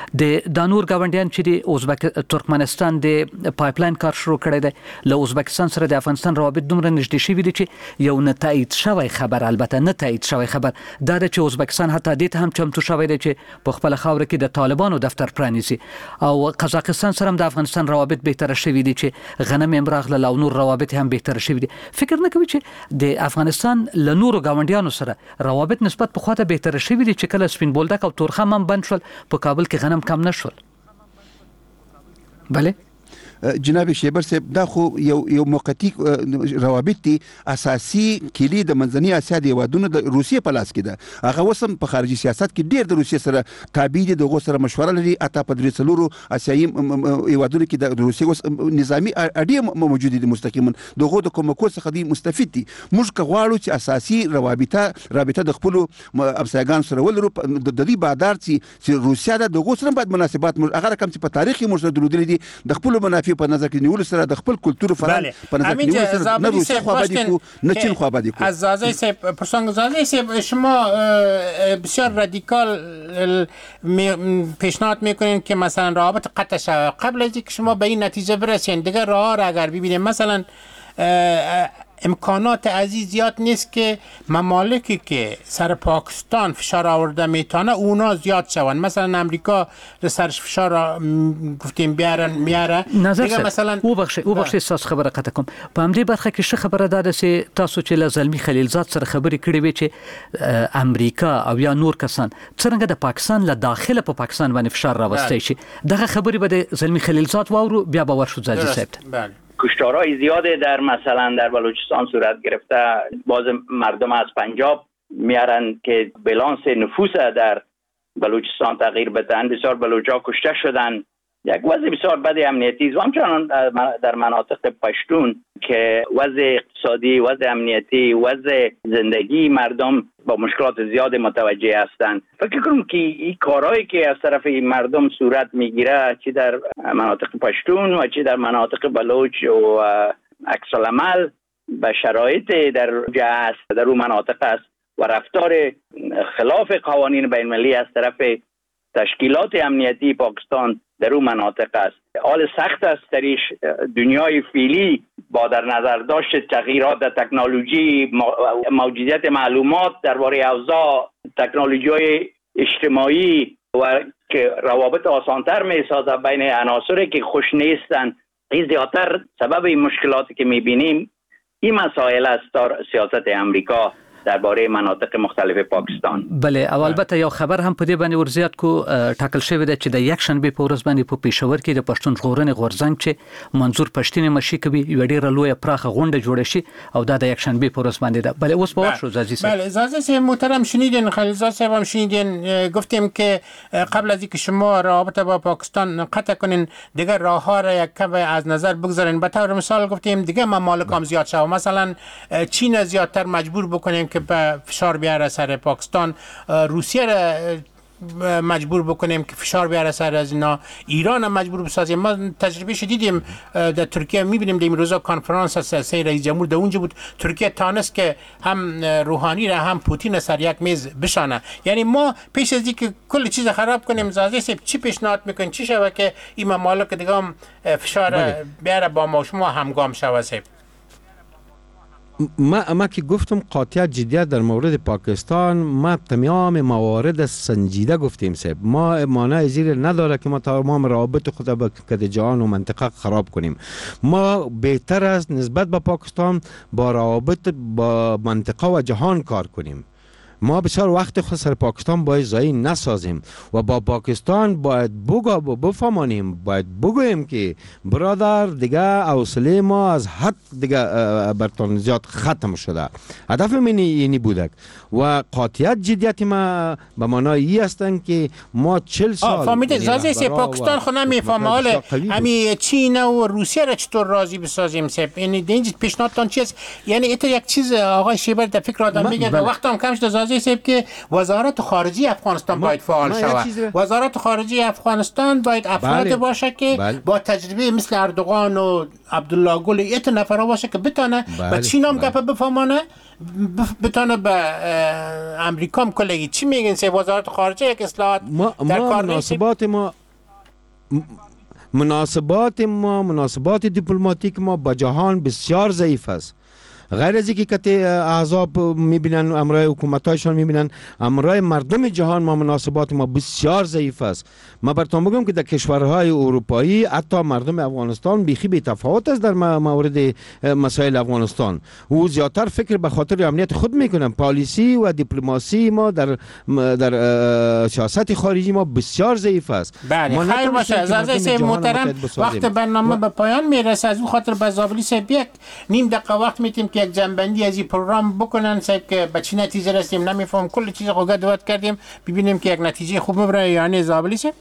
د دانور ګاونډیان چې د ازبک ترکمنستان د پایپلاین کار شروع کړی دی، له ازبکستان سره د افغانستان روابط دومره نږدې شوي دي چې یو نه تایید شوی خبر، البته نه تایید شوی خبر دا ده چې ازبکستان حتی دې ته هم چمتو شوی دی چې په خپل خاوره کې د طالبانو دفتر پرانیزي. او قزاقستان سره هم د افغانستان روابط بهتره شوي دي چې غنم هم راغله او نور روابط هم بهتره شوي دي. فکر نه کوي چې د افغانستان له نورو ګاونډیانو سره روابط نسبت په خواته بهتره شوي دي چې کله سپین بولدک او تورخم هم بند شول، په کابل کې غنم کم نه شول؟ بله جناب شیبر صاحب، دا خو یو یو موقتی روابط دي. اساسي کلی د منځنۍ اسیا د هیوادونو د روسیې په لاس کې ده. هغه اوس هم په خارجي سیاست کې ډېر د روسیې سره تابع دي، د هغو سره مشوره لري. حتی په درې څلورو اسیایي هیوادونو کې د روسیې اوس نظامي اړیې موجودې دي، مستقیما د هغو د کومکو څخه دوی مستفید دي. موږ که غواړو چې اساسي روابطه رابطه د خپلو همسایګانو سره ولرو، د دوی بادار چې روسیه ده، د هغو سره باید مناسبات موږ هغه رقم چې په تاریخ کې موږ سره درلودلي دي، د خپلو منافع په نظر کې نیول سره، د خپل کلتور فرهنګ په نظر کې نیول سره، نه روسیه خوابدی کو نه چین خوابدی کو. از زازه صاحب پرسانگ زازه صاحب، شما بسیار رادیکال پیشنهاد میکنین که مثلا روابط قطع شود. قبل از اینکه شما به این نتیجه برسین دیگه راه را اگر ببینیم، مثلا امکانات عزیز زیاد نیست که ممالکی که سر پاکستان فشار آورده میتونه اونا زیاد شون. مثلا امریکا در سرش فشار گفتیم بیارن میاره. نظر مثلا او بخش او بخش اساس خبره قطع کوم په همدې برخه کې ښه خبره ده چې تاسو چې له زلمی خلیلزاد سره خبرې کړې وي چې امریکا او یا نور کسان څنګه د پاکستان له داخله په پاکستان باندې فشار راوستي شي. دغه خبرې به د زلمی خلیلزاد واورو بیا باور شو زاجی صاحب. بله کشتارهای زیاده در مثلا در بلوچستان صورت گرفته. باز مردم از پنجاب میارن که بالانس نفوس در بلوچستان تغییر بدن. بسیار بلوچا کشته شدن. یک وضع بسیار بد امنیتی است. همچنان در مناطق پشتون که وضع اقتصادی، وضع امنیتی، وضع زندگی مردم با مشکلات زیاد متوجه هستند. فکر کنم که این کارهایی که از طرف این مردم صورت میگیره، چه در مناطق پشتون و چه در مناطق بلوچ و عکس العمل به شرایط در جا است، در اون مناطق است و رفتار خلاف قوانین بین المللی از طرف تشکیلات امنیتی پاکستان در اون مناطق است. حال سخت است درش. دنیای فعلی با در نظر داشت تغییرات در تکنولوژی، موجودیت معلومات درباره اوضاع، تکنولوژی اجتماعی و که روابط آسانتر می سازه بین عناصری که خوش نیستن. این زیادتر سبب این مشکلاتی که می بینیم این مسائل است در سیاست امریکا درباره مناطق مختلف پاکستان. بله، او البته یو خبر هم په دې باندې ورزیات کو ټاکل شوی دی چې د یک شنبه په ورځ باندې په پېښور کې د پښتون ژغورنې غورځنګ چې منظور پښتين مشي کوي یو ډیره لوی پراخه غونډه جوړه شي او دا د یک شنبه په ورځ باندې ده. بله اوس په وخت زازی صاحب. بله زازی صاحب محترم شنیدین، خلیلزاد صاحب هم شنیدین، گفتیم که قبل از اینکه شما رابط با پاکستان قطع کنین دیگه راه ها را یک کم از نظر بگذارین. به طور مثال گفتیم دیگه ممالک هم زیاد شو، مثلا چین زیادتر مجبور بکنیم که به فشار بیاره سر پاکستان، روسیه را مجبور بکنیم که فشار بیاره سر از اینا، ایران هم مجبور بسازیم. ما تجربه شدیدیم در ترکیه، میبینیم در این روزا کنفرانس سیاسی رئیس جمهور در اونجا بود، ترکیه تانست که هم روحانی را هم پوتین سر یک میز بشانه. یعنی ما پیش از اینکه کل چیز خراب کنیم زازی صاحب چی پیشنهاد میکنین چی شوه که این ممالک دیگه هم فشار بیاره با ما شما همگام شوه صاحب؟ ما ما که گفتم قاطعیت جدیت در مورد پاکستان، ما تمام موارد سنجیده گفتیم صاحب، ما مانع زیر نداره که ما تمام روابط خود با جهان و منطقه خراب کنیم. ما بهتر است نسبت به پاکستان با روابط با منطقه و جهان کار کنیم. ما بسیار وقت خود سر پاکستان باید ضایع نسازیم و با پاکستان باید بگو بفهمانیم، باید بگوییم که برادر دیگه حوصله ما از حد دیگه برتون زیاد ختم شده. هدف من اینی بودک و قاطعیت جدیت ما به معنای ای هستند که ما چهل سال فهمیده زازی سی پاکستان خود نمیفهمه. حالا همین چین و روسیه را چطور راضی بسازیم صاحب؟ یعنی اینجا پیشنهادتان چیست؟ یعنی ایت یک چیز آقای شیبر در فکر آدم میگه و وقت هم کمش زازی صاحب که وزارت خارجه افغانستان باید فعال شود. وزارت خارجه افغانستان باید افراد بله. باشه که بله. با تجربه مثل اردوغان و عبدالله گل ایت نفرا باشه که بتونه بله. با چین هم بله. گپ بفهمانه، بتونه به امریکا هم کلگی. چی میگن سی وزارت خارجه یک اصلاحات ما در ما کار مناسبات ما مناسبات ما مناسبات دیپلماتیک ما با جهان بسیار ضعیف است. غیر از اینکه کته احزاب میبینن امرای حکومتایشان میبینن، امرای مردم جهان ما مناسبات ما بسیار ضعیف است. ما براتون بگم که در کشورهای اروپایی حتی مردم افغانستان بیخی بی تفاوت است در مورد مسائل افغانستان. او زیادتر فکر به خاطر امنیت خود میکنن. پالیسی و دیپلماسی ما در در سیاست خارجی ما بسیار ضعیف است. بله خیر باشه عزیز محترم، وقت برنامه به پایان میرسه. از اون خاطر به زابلی صاحب یک نیم دقیقه وقت میتیم که یک جنبندی از این پروگرام بکنن صاحب که به چی نتیجه رسیدیم. نمیفهم کل چیز رو گدوات کردیم، ببینیم که یک نتیجه خوب میبره یا نه. زابلی صاحب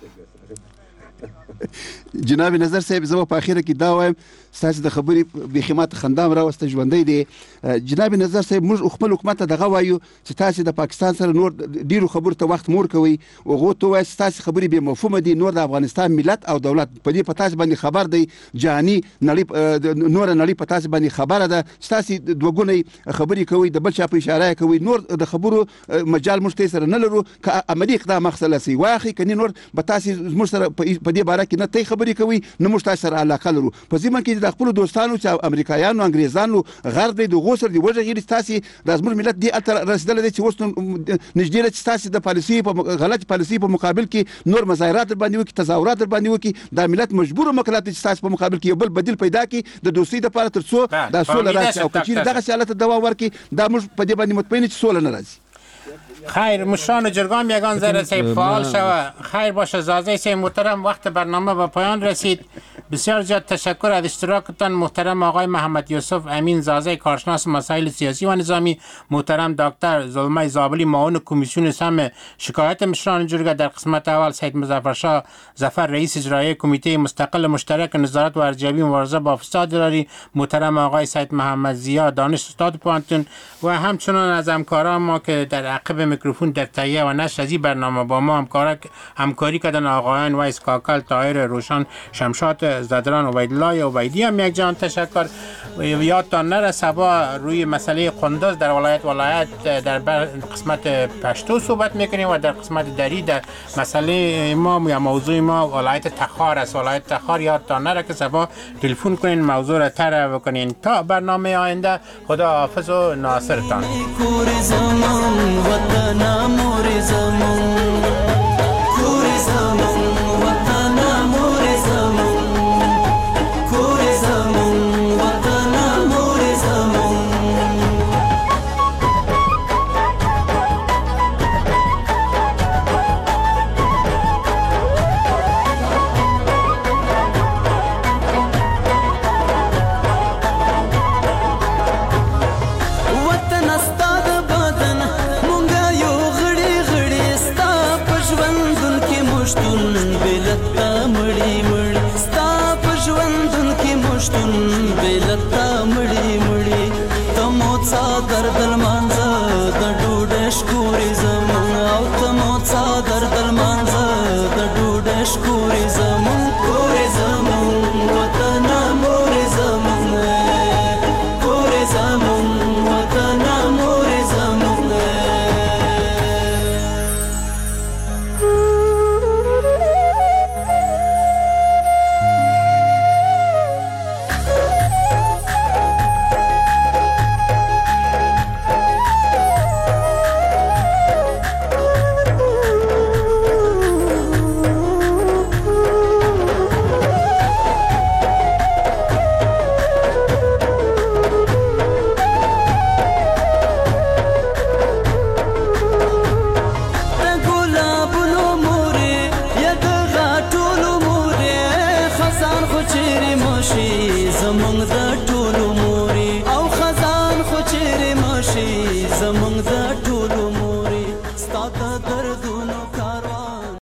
جناب نظر صاحب زما په اخیره کې دا وایم ستاسو د خبرې بیخي ماته خندام راوسته ژوندی دی. جناب نظر صاحب موږ خپل حکومت ته دغه وایو چې تاسو د پاکستان سره نور ډیرو خبرو ته وخت مور کوي او هغه ته وایي تاسو خبرې به مفهوم دي. نور د افغانستان ملت او دولت په دې په تاسو باندې خبر دی، جهاني نړۍ نور نړۍ په تاسو باندې خبره ده چې تاسو دوه ګونی خبرې کوي، د بل چا په اشاره کوي. نور د خبرو مجال موږ ته سره نه لرو که عملی اقدام مخصله سي واخی کني نور به تاسو موږ سره په دې باره کې نه ته خبرې کوي نه موږ تاسو سره علاقه لرو. په ځمن کې د خپل دوستانو چې امریکایانو انګریزانو غرب دی د غوسر دی وجه غیر تاسو د زموږ ملت دی اتر رسیدل دي چې اوس نږدې چې تاسو د پالیسي په غلط پالیسي په مقابل کې نور مظاهرات باندې وکي، تظاهرات باندې وکي. د ملت مجبور مکلات چې تاسو په مقابل کې یو بل بدیل پیدا کړي د دوستۍ لپاره تر څو د سولې راشي او کچیر دغه حالت دوام ورکړي. دا موږ په دې باندې مطمئن چې سولې نه راځي. خیر مشران جرگام یگان ذره سی فعال شوه. خیر باشه زازه سی محترم، وقت برنامه به پایان رسید. بسیار زیاد تشکر از اشتراکتان. محترم آقای محمد یوسف امین زازه کارشناس مسائل سیاسی و نظامی، محترم دکتر زلمه زابلی معاون کمیسیون سم شکایت مشران جرگه، در قسمت اول سید مظفر شاه ظفر رئیس اجرایی کمیته مستقل مشترک نظارت و ارزیابی مبارزه با فساد اداری، محترم آقای سید محمد زیا دانش استاد پانتون و همچنان از همکاران ما که در عقب میکروفون در تهیه و نشر از این برنامه با ما همکار همکاری کردن آقایان وایس کاکل، طاهر روشن، شمشاد زدران، عبیدالله عبیدی هم یک جان تشکر. یادتان نره صبح روی مسئله قندوز در ولایت ولایت در قسمت پشتو صحبت میکنیم و در قسمت دری در مسئله ما یا موضوع ما ولایت تخار است. ولایت تخار یادتان نره که صبح تلفن کنین موضوع را طرح بکنین. تا برنامه آینده خدا حافظ و ناصرتان. پښتون بلتا مړی